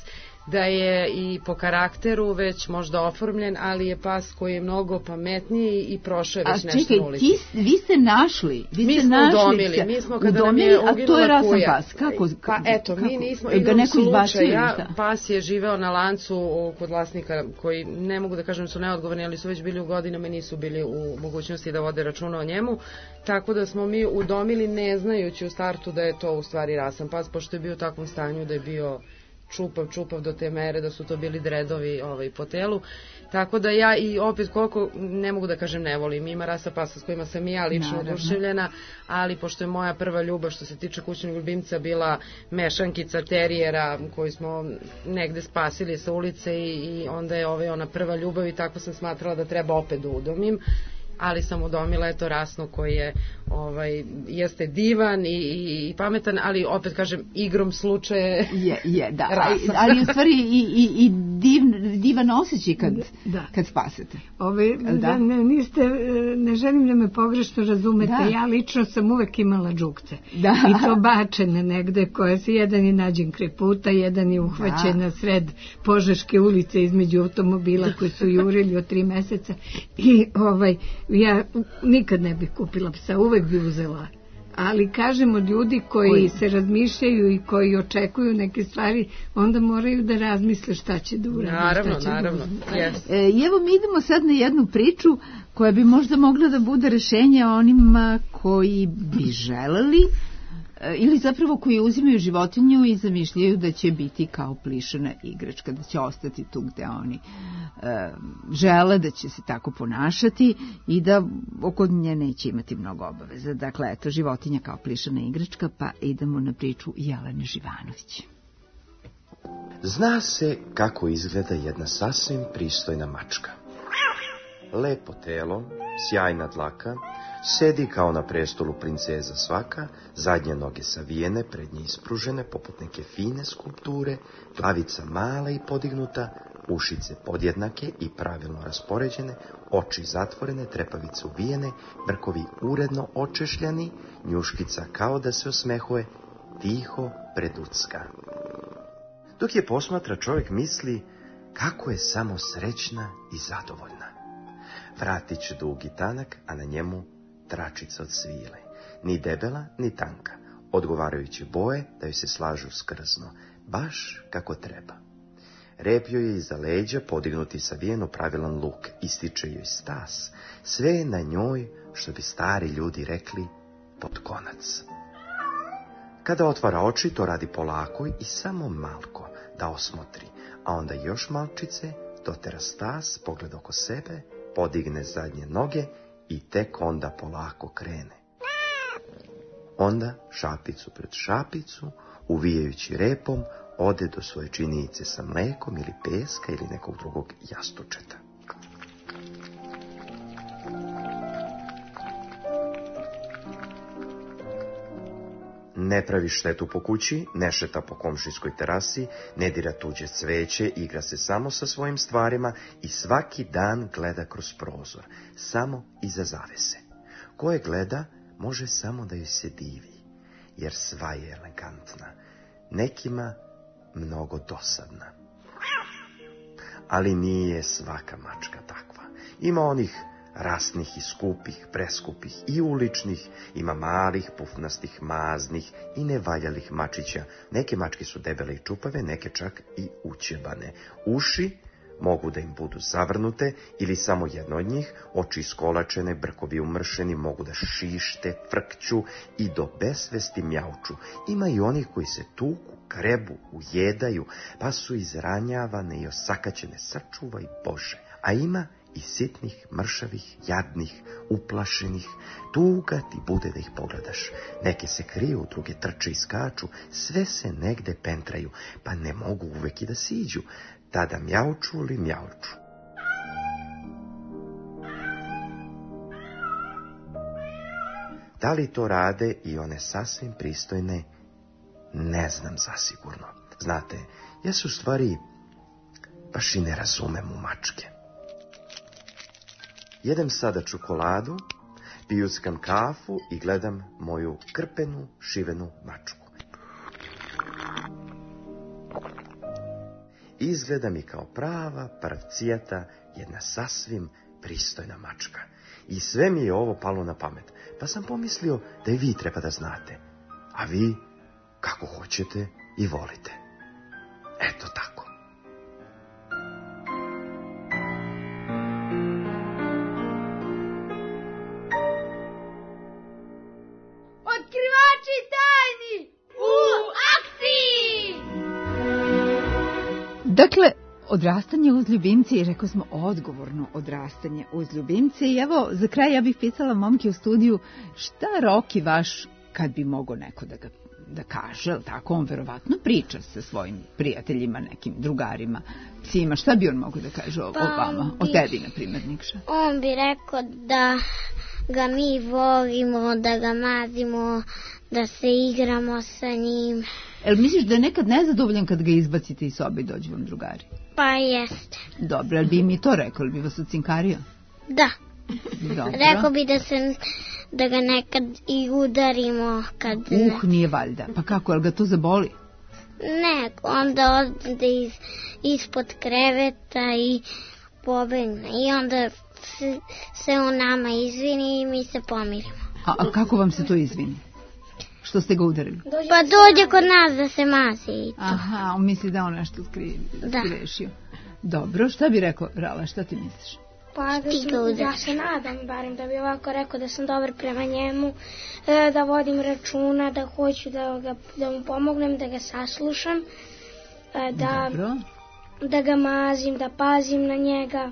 Speaker 5: da je i po karakteru već možda oformljen, ali je pas koji je mnogo pametniji i prošao je već nešto
Speaker 1: čekaj,
Speaker 5: na ulici.
Speaker 1: Ti, vi ste našli, vi
Speaker 5: mi
Speaker 1: ste
Speaker 5: smo
Speaker 1: našli
Speaker 5: udomili,
Speaker 1: se,
Speaker 5: mi smo kada
Speaker 1: udomili,
Speaker 5: nam je
Speaker 1: a to je rasan
Speaker 5: kuja.
Speaker 1: pas. Kako,
Speaker 5: pa eto,
Speaker 1: kako,
Speaker 5: mi nismo,
Speaker 1: ga
Speaker 5: igrom
Speaker 1: neko izbacio
Speaker 5: slučaja, pas je živeo na lancu kod vlasnika koji, ne mogu da kažem su neodgovorni, ali su već bili u godinama i nisu bili u mogućnosti da vode računa o njemu, tako da smo mi udomili ne znajući u startu da je to u stvari rasan pas, pošto je bio u takvom stanju da je bio čupav, čupav do te mere da su to bili dredovi ovaj, po telu. Tako da ja i opet koliko, ne mogu da kažem ne volim, ima rasa pasa s kojima sam i ja lično oduševljena, ali pošto je moja prva ljubav što se tiče kućnog ljubimca bila mešankica terijera koju smo negde spasili sa ulice i, i onda je ovaj, ona prva ljubav i tako sam smatrala da treba opet da udomim. Ali sam udomila eto rasno koji je ovaj, jeste divan i, i, i pametan, ali opet kažem igrom slučaja
Speaker 1: je, je, da.
Speaker 5: rasa.
Speaker 1: Ali u stvari i, i, i div, divan osjećaj kad, da. kad spasete.
Speaker 2: Ove, da? Ne, niste, ne želim da me pogrešno razumete, da. Ja lično sam uvek imala džukce. Da. I to bačene negde koje se jedan je nađen kraj puta, jedan je uhvaćen da. na sred Požeške ulice između automobila koji su jurili od tri meseca i ovaj ja nikad ne bih kupila psa, uvek bi uzela. Ali kažem od ljudi koji, koji se razmišljaju i koji očekuju neke stvari, onda moraju da razmisle šta će da urade.
Speaker 5: Naravno,
Speaker 2: šta će
Speaker 5: naravno.
Speaker 2: Da
Speaker 5: yes.
Speaker 1: e, evo mi idemo sad na jednu priču koja bi možda mogla da bude rešenje onima koji bi želeli ili zapravo koji uzimaju životinju i zamišljaju da će biti kao plišana igračka, da će ostati tu gde oni e, žele, da će se tako ponašati i da oko nje neće imati mnogo obaveza. Dakle, eto, životinja kao plišana igračka, pa idemo na priču Jelene Živanović.
Speaker 13: Zna se kako izgleda jedna sasvim pristojna mačka. Lepo telo, sjajna dlaka, sedi kao na prestolu princeza svaka, zadnje noge savijene, prednje ispružene, poput neke fine skulpture, glavica mala i podignuta, ušice podjednake i pravilno raspoređene, oči zatvorene, trepavice uvijene, brkovi uredno očešljani, njuškica kao da se osmehuje, tiho preducka. Dok je posmatra, čovjek misli kako je samo srećna i zadovoljna. Vratić dug i tanak, a na njemu tračica od svile. Ni debela, ni tanka. Odgovarajuće boje da joj se slažu skrzno, baš kako treba. Rep joj je iza leđa, podignuti savijeno pravilan luk, ističe joj stas. Sve je na njoj, što bi stari ljudi rekli, pod konac. Kada otvara oči, to radi polako i samo malko, da osmotri, a onda još malčice, dotera stas, pogled oko sebe, podigne zadnje noge i tek onda polako krene. Onda šapicu pred šapicu, uvijajući repom, ode do svoje činijice sa mlekom ili peska ili nekog drugog jastučeta. Ne pravi štetu po kući, ne šeta po komšijskoj terasi, ne dira tuđe cveće, igra se samo sa svojim stvarima i svaki dan gleda kroz prozor, samo iza zavese. Ko je gleda, može samo da joj se divi, jer sva je elegantna, nekima mnogo dosadna. Ali nije svaka mačka takva. Ima onih rasnih i skupih, preskupih i uličnih, ima malih, pufnastih, maznih i nevaljalih mačića. Neke mačke su debele i čupave, neke čak i učebane. Uši mogu da im budu zavrnute ili samo jedno od njih, oči iskolačene, brkovi umršeni, mogu da šište, frkću i do besvesti mjauču. Ima i onih koji se tuku, krebu, ujedaju, pa su izranjavane i osakaćene, sačuvaj Bože. A ima i sitnih, mršavih, jadnih, uplašenih, tuga ti bude da ih pogledaš. Neke se kriju, druge trče i skaču, sve se negde pentraju, pa ne mogu uvek i da siđu, tada mjauču li mjauču. Da li to rade i one sasvim pristojne, ne znam zasigurno. Znate, ja se u stvari baš i ne razumem u mačke. Jedem sada čokoladu, pijuckam kafu i gledam moju krpenu, šivenu mačku. izgleda mi kao prava pravcijata jedna sasvim pristojna mačka. I sve mi je ovo palo na pamet, pa sam pomislio da i vi treba da znate. A vi kako hoćete i volite. Eto tako.
Speaker 7: Otkrivači tajni u akciji!
Speaker 1: Dakle, odrastanje uz ljubimce i rekao smo odgovorno odrastanje uz ljubimce. I evo, za kraj ja bih pitala momke u studiju, šta Roki vaš, kad bi mogao neko da ga da kaže, ali tako, on verovatno priča sa svojim prijateljima, nekim drugarima, psima, šta bi on mogao da kaže o,
Speaker 3: Pa,
Speaker 1: o vama, o
Speaker 3: bi-
Speaker 1: tebi, na primjer, Nikša?
Speaker 3: On bi rekao da ga mi volimo, da ga mazimo, da se igramo sa njim.
Speaker 1: Jel misliš da je nekad nezadovoljan kad ga izbacite iz sobe i dođu vam drugari?
Speaker 3: Pa jeste.
Speaker 1: Dobro, ali bi mi to rekao, ali bi vas ocinkario?
Speaker 3: Da.
Speaker 1: Dobro.
Speaker 3: Rekao bi da se da ga nekad i udarimo kad
Speaker 1: Uh, nije valjda. Pa kako, jel ga to zaboli?
Speaker 3: ne, onda ode iz, ispod kreveta i pobegne. I onda se, se on nama izvini i mi se pomirimo.
Speaker 1: A, a kako vam se to izvini? Što ste ga udarili?
Speaker 3: Pa dođe kod nas da se mazi i to.
Speaker 1: Aha, on misli da on nešto skri,
Speaker 3: Da.
Speaker 1: skriešio. Dobro, šta bi rekao, Rala, šta ti misliš?
Speaker 4: Pa da
Speaker 3: Ti
Speaker 4: sam,
Speaker 3: ga udariš.
Speaker 4: ja se nadam barem da bi ovako rekao da sam dobar prema njemu, e, da vodim računa, da hoću da, ga, da mu pomognem, da ga saslušam, e, da,
Speaker 1: Dobro.
Speaker 4: da ga mazim, da pazim na njega.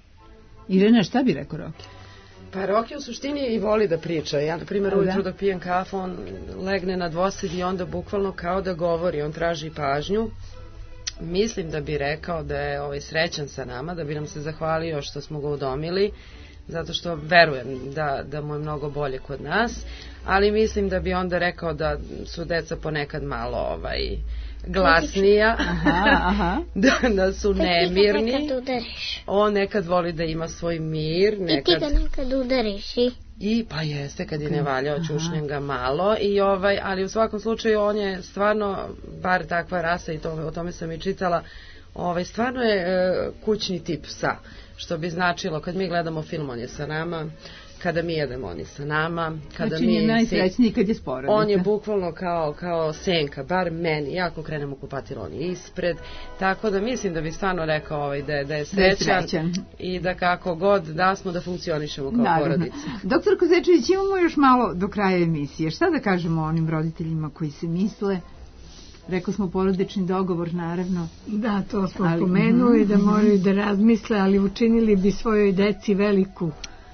Speaker 1: Irena, šta bi rekao Roki?
Speaker 5: Pa Roki u suštini i voli da priča. Ja, na primjer,
Speaker 1: A, da?
Speaker 5: ujutru dok pijem kafu, on legne na dvosed i onda bukvalno kao da govori, on traži pažnju. Mislim da bi rekao da je ovaj srećan sa nama, da bi nam se zahvalio što smo ga udomili, zato što verujem da, da mu je mnogo bolje kod nas, ali mislim da bi onda rekao da su deca ponekad malo ovaj glasnija,
Speaker 1: Aha, aha.
Speaker 5: da, da su
Speaker 3: Kad ti ga
Speaker 5: nemirni.
Speaker 3: nekad udariš.
Speaker 5: On nekad voli da ima svoj mir,
Speaker 3: I ti
Speaker 5: nekad...
Speaker 3: ga nekad udariš i...
Speaker 5: I pa jeste kad je ne valjao, čušnjem ga malo i ovaj, ali u svakom slučaju on je stvarno, bar takva rasa i to, o tome sam i čitala, ovaj, stvarno je e, kućni tip psa, što bi značilo kad mi gledamo film on je sa nama, kada mi jedemo on je sa nama, kada
Speaker 1: Znači,
Speaker 5: mi
Speaker 1: je najsrećniji kad je s porodicom.
Speaker 5: on je bukvalno kao, kao senka, bar meni, ja ako krenemo kupatilo on je ispred, tako da mislim da bi stvarno rekao ovaj, da, je, da je
Speaker 1: Da je
Speaker 5: srećan,
Speaker 1: srećan.
Speaker 5: i da kako god da smo da funkcionišemo kao
Speaker 1: Naravno.
Speaker 5: porodica.
Speaker 1: Doktor Kozečević, imamo još malo do kraja emisije. Šta da kažemo onim roditeljima koji se misle? Rekao smo porodični dogovor, naravno.
Speaker 2: Da, to smo
Speaker 1: Ali-
Speaker 2: pomenuli, da
Speaker 1: mhm,
Speaker 2: moraju da razmisle, ali učinili bi svojoj deci veliku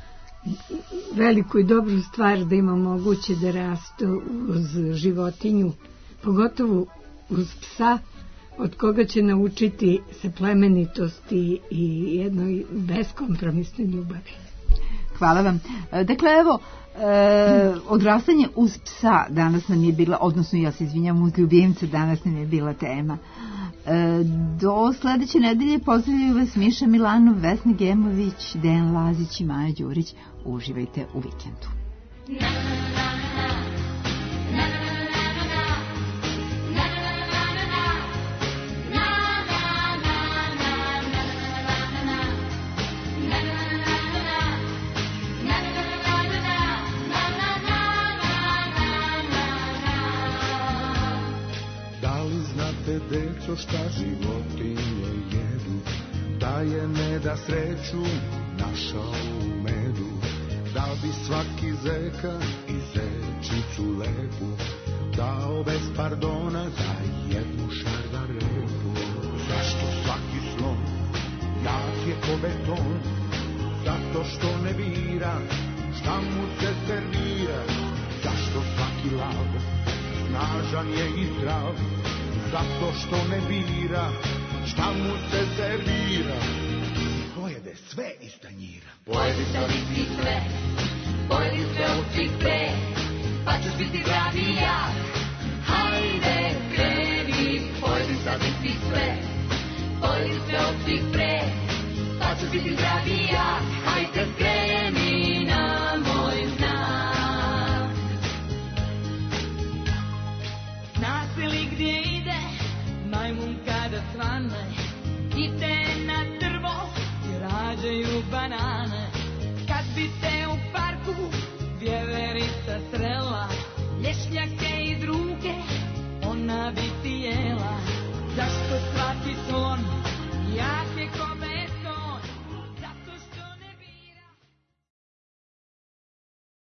Speaker 2: veliku i dobru stvar da ima moguće da rastu uz životinju, pogotovo uz psa, od koga će naučiti se plemenitosti i jednoj beskompromisnoj ljubavi.
Speaker 1: Hvala vam. E, Dakle, evo, e, odrastanje uz psa danas nam je bila, odnosno ja se izvinjam, uz ljubimca danas nam je bila tema. E, do sledeće nedelje pozdravljaju vas Miša Milanov, Vesna Gemović, Dejan Lazić i Maja Đurić. Uživajte u vikendu.
Speaker 6: Da li znate, deco, šta životinje jedu? Da je ne da sreću našao u medu. Da bi svaki zeka i zečicu lepu dao bez pardona za jednu šargarepu. Zašto svaki slon jak je ko beton? Zato što ne bira šta mu se servira. Zašto svaki lav snažan je i zdrav? Zato što ne bira šta mu se servira. Pojede sve iz tanjira.
Speaker 9: Pojedi sad i ti sve, pojedi sve od svih pre, pa ćeš biti zdravi jak. Hajde, kreni, pojedi sad i ti sve, pojedi sve od svih pre, pa ćeš biti zdravi jak. Hajde, kreni na moj znak. Znaš li gdje ide majmun kada svane? Ide na drvo i rađaju banana.